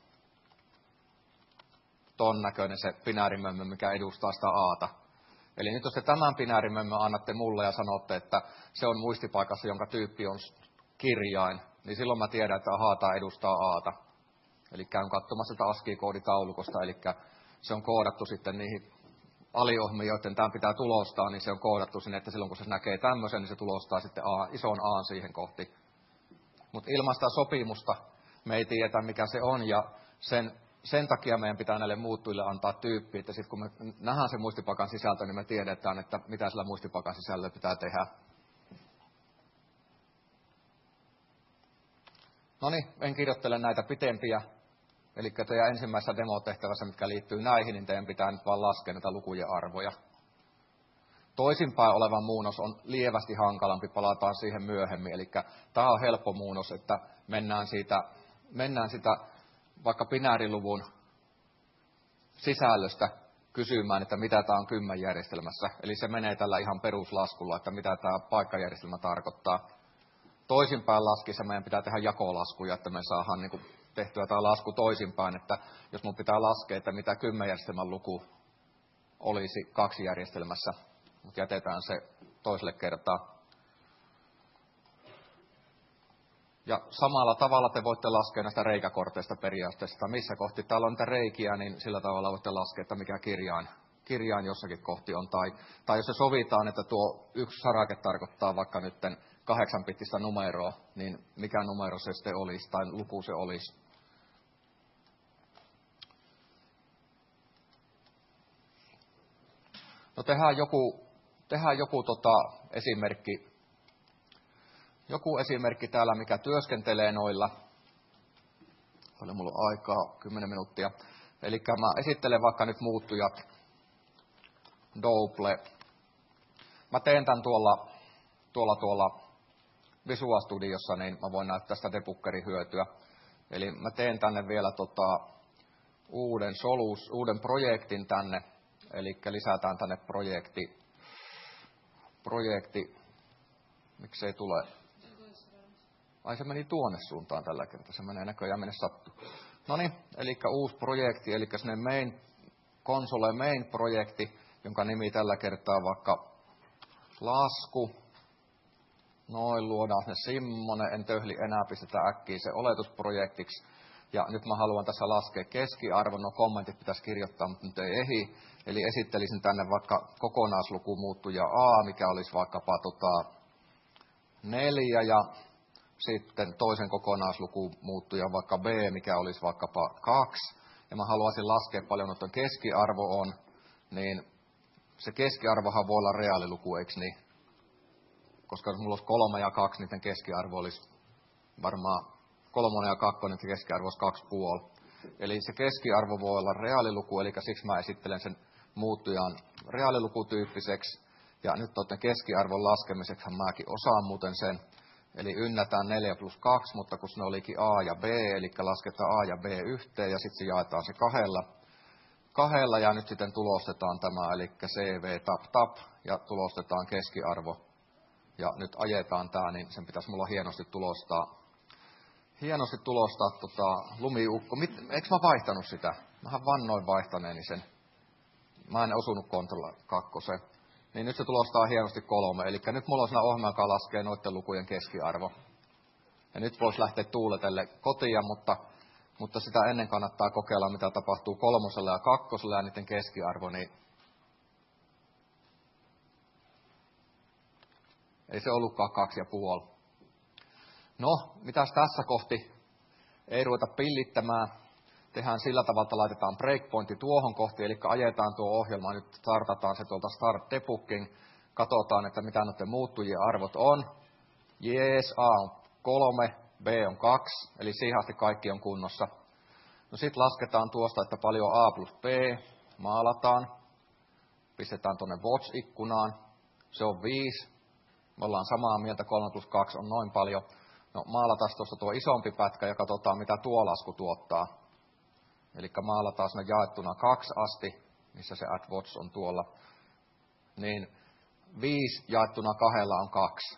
ton näköinen se binäärimömmö, mikä edustaa sitä A:ta. Eli nyt jos te tämän binäärimömmön annatte mulle ja sanotte, että se on muistipaikassa, jonka tyyppi on kirjain, niin silloin mä tiedän, että ahaa, tämä edustaa A:ta. Eli käyn katsomassa sitä ASCII-kooditaulukosta, eli se on koodattu sitten niihin aliohmiin, joiden tämän pitää tulostaa, niin se on koodattu sinne, että silloin kun se näkee tämmöisen, niin se tulostaa sitten A, ison A:n siihen kohti. Mutta ilman sitä sopimusta me ei tiedetä, mikä se on, ja sen Sen takia meidän pitää näille muuttujille antaa tyyppi, että sitten kun me nähdään se muistipaikan sisältö, niin me tiedetään, että mitä sillä muistipaikan sisällöllä pitää tehdä. No niin, en kirjoittele näitä pitempiä. Eli teidän ensimmäisessä demotehtävässä, mitkä liittyy näihin, niin teidän pitää nyt vaan laskea näitä lukujen arvoja. Toisinpäin oleva muunnos on lievästi hankalampi, palataan siihen myöhemmin. Eli tämä on helppo muunnos, että mennään siitä, mennään sitä vaikka binääriluvun sisällöstä kysymään, että mitä tämä on kymmenjärjestelmässä. Eli se menee tällä ihan peruslaskulla, että mitä tämä paikkajärjestelmä tarkoittaa. Toisinpäin laskissa meidän pitää tehdä jakolaskuja, että me saadaan niin kuin tehtyä tämä lasku toisinpäin, että jos mun pitää laskea, että mitä kymmenjärjestelmän luku olisi kaksi järjestelmässä, mutta jätetään se toiselle kertaa. Ja samalla tavalla te voitte laskea näistä reikäkorteista periaatteessa, missä kohti täällä on niitä reikiä, niin sillä tavalla voitte laskea, että mikä kirjain, kirjain jossakin kohti on. Tai, tai jos se sovitaan, että tuo yksi sarake tarkoittaa vaikka nyt kahdeksanbittistä numeroa, niin mikä numero se sitten olisi tai luku se olisi. No tehdään joku, tehdään joku tota, esimerkki, joku esimerkki täällä, mikä työskentelee noilla. Paljon mulla on aikaa, kymmenen minuuttia. Eli mä esittelen vaikka nyt muuttujat. Double. Mä teen tämän tuolla, tuolla, tuolla Visual Studiossa, niin mä voin näyttää sitä debuggerin hyötyä. Eli mä teen tänne vielä tota, uuden, solus, uuden projektin tänne. Eli lisätään tänne projekti. Projekti. Miksei tule? Ai se meni tuonne suuntaan tällä kertaa. Se menee näköjään mennä sattu. Noniin, eli uusi projekti, eli sinne main, console main projekti, jonka nimi tällä kertaa vaikka lasku. Noin, luodaan sinne semmonen, en töhli enää, pistetään äkkiä se oletusprojektiksi. Ja nyt mä haluan tässä laskea keskiarvon, no kommentit pitäisi kirjoittaa, mutta nyt ei ehi. Eli esittelisin tänne vaikka kokonaisluku muuttuja A, mikä olisi vaikkapa tota neljä, ja sitten toisen kokonaisluku muuttuja vaikka B, mikä olisi vaikkapa kaksi. Ja mä haluaisin laskea paljon, että keskiarvo on, niin se keskiarvohan voi olla reaaliluku, eikö niin? Koska jos mulla olisi kolme ja kaksi, niin keskiarvo olisi varmaan kolmonen ja kakkonen, niin keskiarvo olisi kaksi puoli. Eli se keskiarvo voi olla reaaliluku, eli siksi mä esittelen sen muuttujan reaalilukutyyppiseksi. Ja nyt tuotten keskiarvon laskemiseksi mäkin osaan muuten sen. Eli ynnätään neljä plus kaksi, mutta kun ne olikin A ja B, eli lasketaan A ja B yhteen ja sitten se jaetaan se kahdella. Kahdella ja nyt sitten tulostetaan tämä, eli C V tap tap ja tulostetaan keskiarvo. Ja nyt ajetaan tämä, niin sen pitäisi mulla hienosti tulostaa. Hienosti tulostaa tota, lumiukko. Mit, eikö mä vaihtanut sitä? Mähän vannoin vaihtaneeni sen. Mä en osunut kontrolla kakkoseen. Niin nyt se tulostaa hienosti kolme. Eli nyt mulla on siinä ohjelma, joka laskee noiden lukujen keskiarvo. Ja nyt voisi lähteä tuuletelle kotia, mutta, mutta sitä ennen kannattaa kokeilla, mitä tapahtuu kolmosella ja kakkosella ja niiden keskiarvo. Niin ei se ollutkaan kaksi ja puoli. No, mitäs tässä kohti? Ei ruveta pillittämään. Tehdään sillä tavalla, että laitetaan breakpointi tuohon kohti, eli ajetaan tuo ohjelma, nyt startataan se tuolta Start Debugging, katsotaan, että mitä noiden muuttujien arvot on. Jees, A on kolme, B on kaksi, eli siihen asti kaikki on kunnossa. No sitten lasketaan tuosta, että paljon A plus B, maalataan, pistetään tuonne Watch-ikkunaan, se on viisi, me ollaan samaa mieltä, kolme plus kaksi on noin paljon. No maalataan tuosta tuo isompi pätkä ja katsotaan, mitä tuo lasku tuottaa. Eli maalataan sinne jaettuna kaksi asti, missä se add watch on tuolla. Niin viisi jaettuna kahdella on kaksi.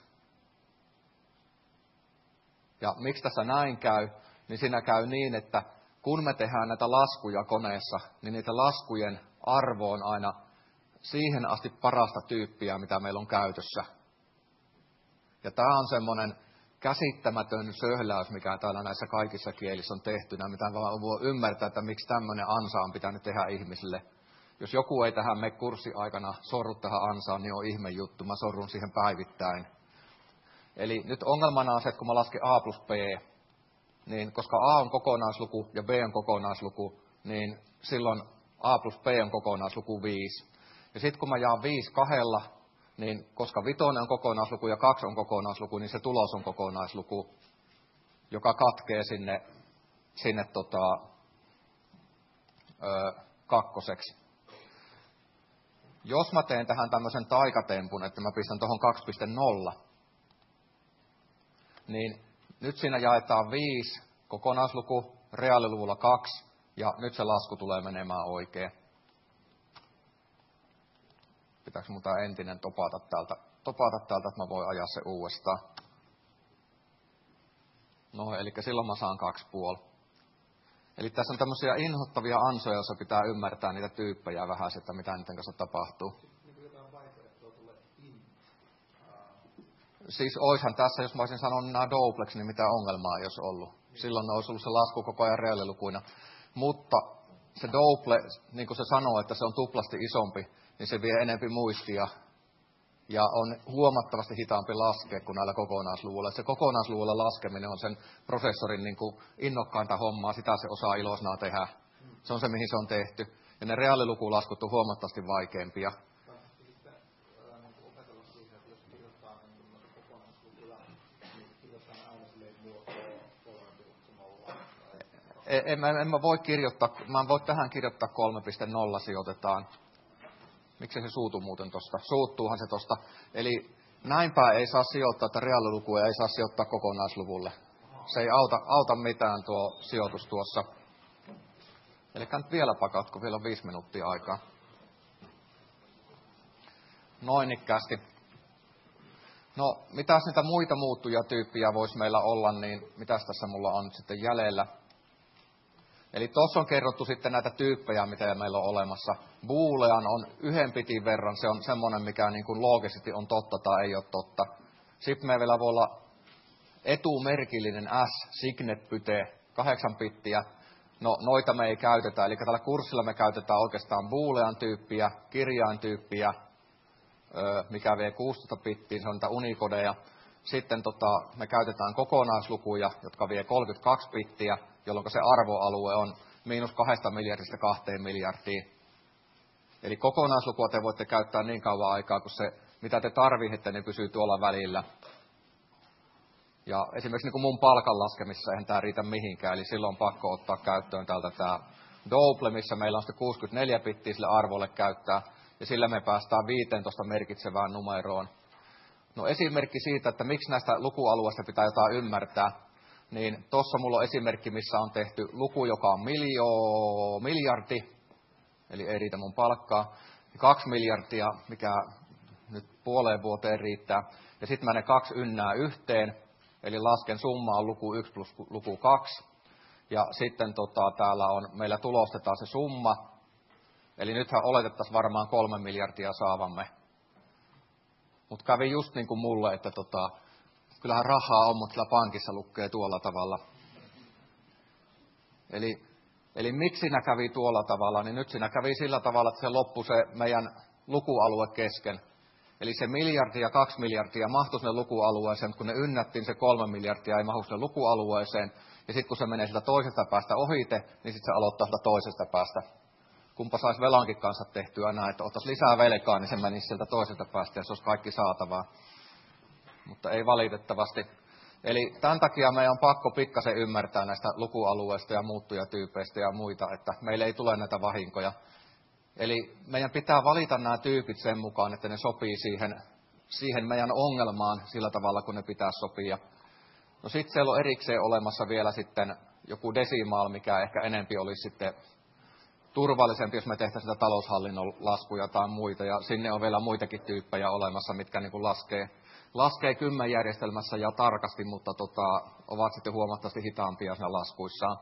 Ja miksi tässä näin käy? Niin siinä käy niin, että kun me tehdään näitä laskuja koneessa, niin niitä laskujen arvo on aina siihen asti parasta tyyppiä, mitä meillä on käytössä. Ja tämä on semmoinen käsittämätön söhläys, mikä täällä näissä kaikissa kielissä on tehtynä, mitä vaan voi ymmärtää, että miksi tämmöinen ansa on pitänyt tehdä ihmisille. Jos joku ei tähän me kurssiaikana sorru tähän ansaan, niin on ihme juttu. Mä sorrun siihen päivittäin. Eli nyt ongelmana on se, että kun mä lasken A plus B, niin koska A on kokonaisluku ja B on kokonaisluku, niin silloin A plus B on kokonaisluku viisi. Ja sitten kun mä jaan viisi kahdella, niin koska vitonen on kokonaisluku ja kaksi on kokonaisluku, niin se tulos on kokonaisluku, joka katkee sinne, sinne tota, ö, kakkoseksi. Jos mä teen tähän tämmöisen taikatempun, että mä pistän tuohon kaksi piste nolla, niin nyt siinä jaetaan viisi kokonaisluku, reaaliluvulla kaksi, ja nyt se lasku tulee menemään oikein. Pitääkö mun tää entinen topata täältä, topata täältä, että mä voin ajaa se uudestaan. No, eli silloin mä saan kaksi puoli. Eli tässä on tämmöisiä inhottavia ansoja, joissa pitää ymmärtää niitä tyyppejä vähän, että mitä niiden kanssa tapahtuu. Siis oishan tässä, jos mä olisin sanonut nämä doubleksi, niin mitä ongelmaa ei olisi ollut. Silloin olisi ollut se lasku koko ajan reaalilukuina. Mutta se double, niin kuin se sanoo, että se on tuplasti isompi, niin se vie enempi muistia ja on huomattavasti hitaampi laskea kuin näillä kokonaisluvuilla. Se kokonaisluvulla laskeminen on sen prosessorin niin kuin innokkainta hommaa, sitä se osaa iloisnaa tehdä. Se on se, mihin se on tehty. Ja ne reaalilukulaskut on huomattavasti vaikeampia. en, en, en mä voi kirjoittaa, mä en voi tähän kirjoittaa kolme piste nolla sijoitetaan. Miksi se suutu muuten tosta? Suuttuuhan se tosta. Eli näinpä ei saa sijoittaa, että reaalilukuja ei saa sijoittaa kokonaisluvulle. Se ei auta, auta mitään tuo sijoitus tuossa. Eli nyt vielä pakatko, vielä on viisi minuuttia aikaa. Noin ikkästi. No, mitäs niitä muita muuttujatyyppiä voisi meillä olla, niin mitäs tässä mulla on nyt sitten jäljellä? Eli tuossa on kerrottu sitten näitä tyyppejä, mitä meillä on olemassa. Boolean on yhden bitin verran, se on semmoinen, mikä niin kuin loogisesti on totta tai ei ole totta. Sitten meillä vielä voi olla etumerkillinen S, signet pyte, kahdeksan bittiä. No, noita me ei käytetä, eli tällä kurssilla me käytetään oikeastaan boolean tyyppiä, kirjaintyyppiä, mikä vie kuusitoista bittiä, se on niitä unikodeja. Sitten tota, me käytetään kokonaislukuja, jotka vie kolmekymmentäkaksi bittiä, jolloin se arvoalue on miinus kahdesta miljardista kahteen miljardiin. Eli kokonaislukua te voitte käyttää niin kauan aikaa, kun se, mitä te tarvitsette, niin pysyy tuolla välillä. Ja esimerkiksi niin kuin mun palkan laskemisessa eihän tämä riitä mihinkään, eli silloin on pakko ottaa käyttöön täältä tämä double, missä meillä on sitten kuusikymmentäneljä bittiä sille arvolle käyttää, ja sillä me päästään viisitoista merkitsevään numeroon. No esimerkki siitä, että miksi näistä lukualueista pitää jotain ymmärtää, niin tuossa mulla on esimerkki, missä on tehty luku, joka on miljo, miljardi, eli ei riitä mun palkkaa, kaksi miljardia, mikä nyt puoleen vuoteen riittää, ja sitten mä ne kaksi ynnää yhteen, eli lasken summa on luku yksi plus luku kaksi, ja sitten tota, täällä on, meillä tulostetaan se summa, eli nythän oletettaisiin varmaan kolme miljardia saavamme. Mutta kävi just niin kuin mulle, että tota, kyllähän rahaa on, mutta pankissa lukee tuolla tavalla. Eli, eli miksi siinä kävi tuolla tavalla, niin nyt siinä kävi sillä tavalla, että se loppui se meidän lukualue kesken. Eli se miljardi ja kaksi miljardia mahtui sinne lukualueeseen, mutta kun ne ynnättiin, se kolme miljardia ei mahdu sinne lukualueeseen. Ja sitten kun se menee sitä toisesta päästä ohite, niin sitten se aloittaa sitä toisesta päästä. Kumpa saisi velankin kanssa tehtyä näin, että ottaisi lisää velkaa, niin se menisi sieltä toisesta päästä ja se olisi kaikki saatavaa. Mutta ei valitettavasti. Eli tämän takia meidän on pakko pikkasen ymmärtää näistä lukualueista ja muuttujatyypeistä ja muita, että meille ei tule näitä vahinkoja. Eli meidän pitää valita nämä tyypit sen mukaan, että ne sopii siihen, siihen meidän ongelmaan sillä tavalla, kun ne pitää sopia. No sitten siellä on erikseen olemassa vielä sitten joku desimaal, mikä ehkä enempi olisi sitten turvallisempi, jos me tehtäisiin sitä taloushallinnon laskuja tai muita. Ja sinne on vielä muitakin tyyppejä olemassa, mitkä niin kuin laskee, laskee kymmenjärjestelmässä ja tarkasti, mutta tota, ovat sitten huomattavasti hitaampia siinä laskuissaan.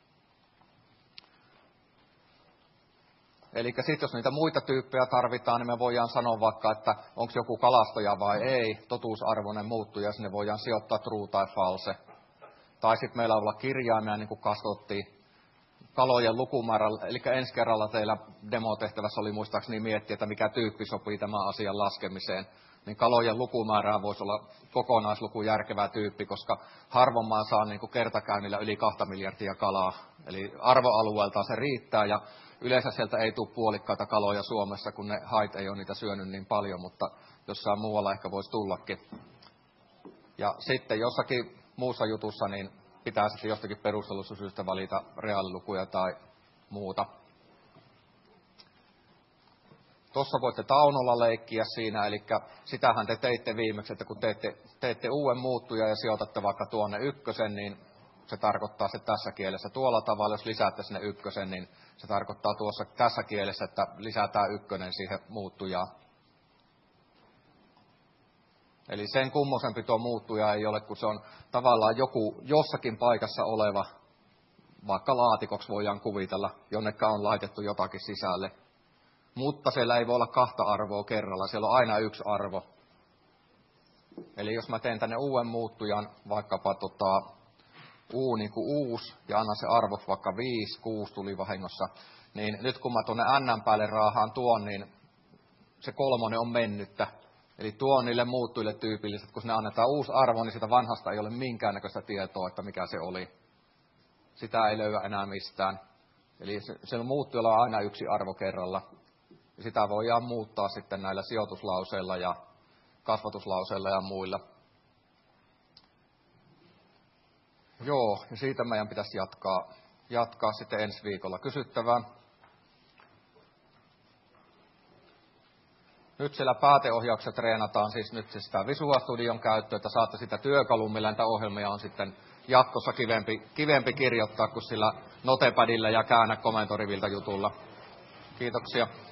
Eli sitten jos niitä muita tyyppejä tarvitaan, niin me voidaan sanoa vaikka, että onko joku kalastaja vai ei, totuusarvoinen muuttuja, sinne voidaan sijoittaa true tai false. Tai sitten meillä olla kirjaimia, niin kuin katsottiin, kalojen lukumäärä, eli ensi kerralla teillä demotehtävässä oli muistaakseni miettiä, että mikä tyyppi sopii tämän asian laskemiseen. Niin kalojen lukumäärää voisi olla kokonaisluku järkevä tyyppi, koska harvommaan saa niin kuin kertakäynnillä yli kahta miljardia kalaa. Eli arvoalueeltaan se riittää ja yleensä sieltä ei tule puolikkaita kaloja Suomessa, kun ne hait ei ole niitä syönyt niin paljon, mutta jossain muualla ehkä voisi tullakin. Ja sitten jossakin muussa jutussa niin pitää sitten jostakin perustellusta syystä valita reaalilukuja tai muuta. Tuossa voitte taunolla leikkiä siinä, eli sitähän te teitte viimeksi, että kun teette, teette uuden muuttuja ja sijoitatte vaikka tuonne ykkösen, niin se tarkoittaa se tässä kielessä tuolla tavalla. Jos lisäätte sinne ykkösen, niin se tarkoittaa tuossa tässä kielessä, että lisätään ykkönen siihen muuttujaan. Eli sen kummosempi tuo muuttuja ei ole, kun se on tavallaan joku jossakin paikassa oleva, vaikka laatikoksi voidaan kuvitella, jonneka on laitettu jotakin sisälle. Mutta siellä ei voi olla kahta arvoa kerralla, siellä on aina yksi arvo. Eli jos mä teen tänne uuden muuttujan, vaikkapa tota, U niin kuin uusi, ja annan se arvo vaikka viisi, kuusi tuli vahingossa, niin nyt kun mä tuonne N päälle raahaan tuon, niin se kolmonen on mennyttä. Eli tuo on niille muuttujille tyypilliset, kun ne annetaan uusi arvo, niin sitä vanhasta ei ole minkäännäköistä tietoa, että mikä se oli. Sitä ei löyä enää mistään. Eli se, se muuttujalla on aina yksi arvo kerralla. Ja sitä voidaan muuttaa sitten näillä sijoituslauseilla ja kasvatuslauseilla ja muilla. Joo, ja siitä meidän pitäisi jatkaa jatkaa sitten ensi viikolla kysyttävää. Nyt siellä pääteohjauksessa treenataan siis nyt siis sitä Visual Studion käyttöä, että saatte sitä työkalun, millä näitä ohjelmia on sitten jatkossa kivempi, kivempi kirjoittaa kuin sillä notepadilla ja käännä komentorivilta jutulla. Kiitoksia.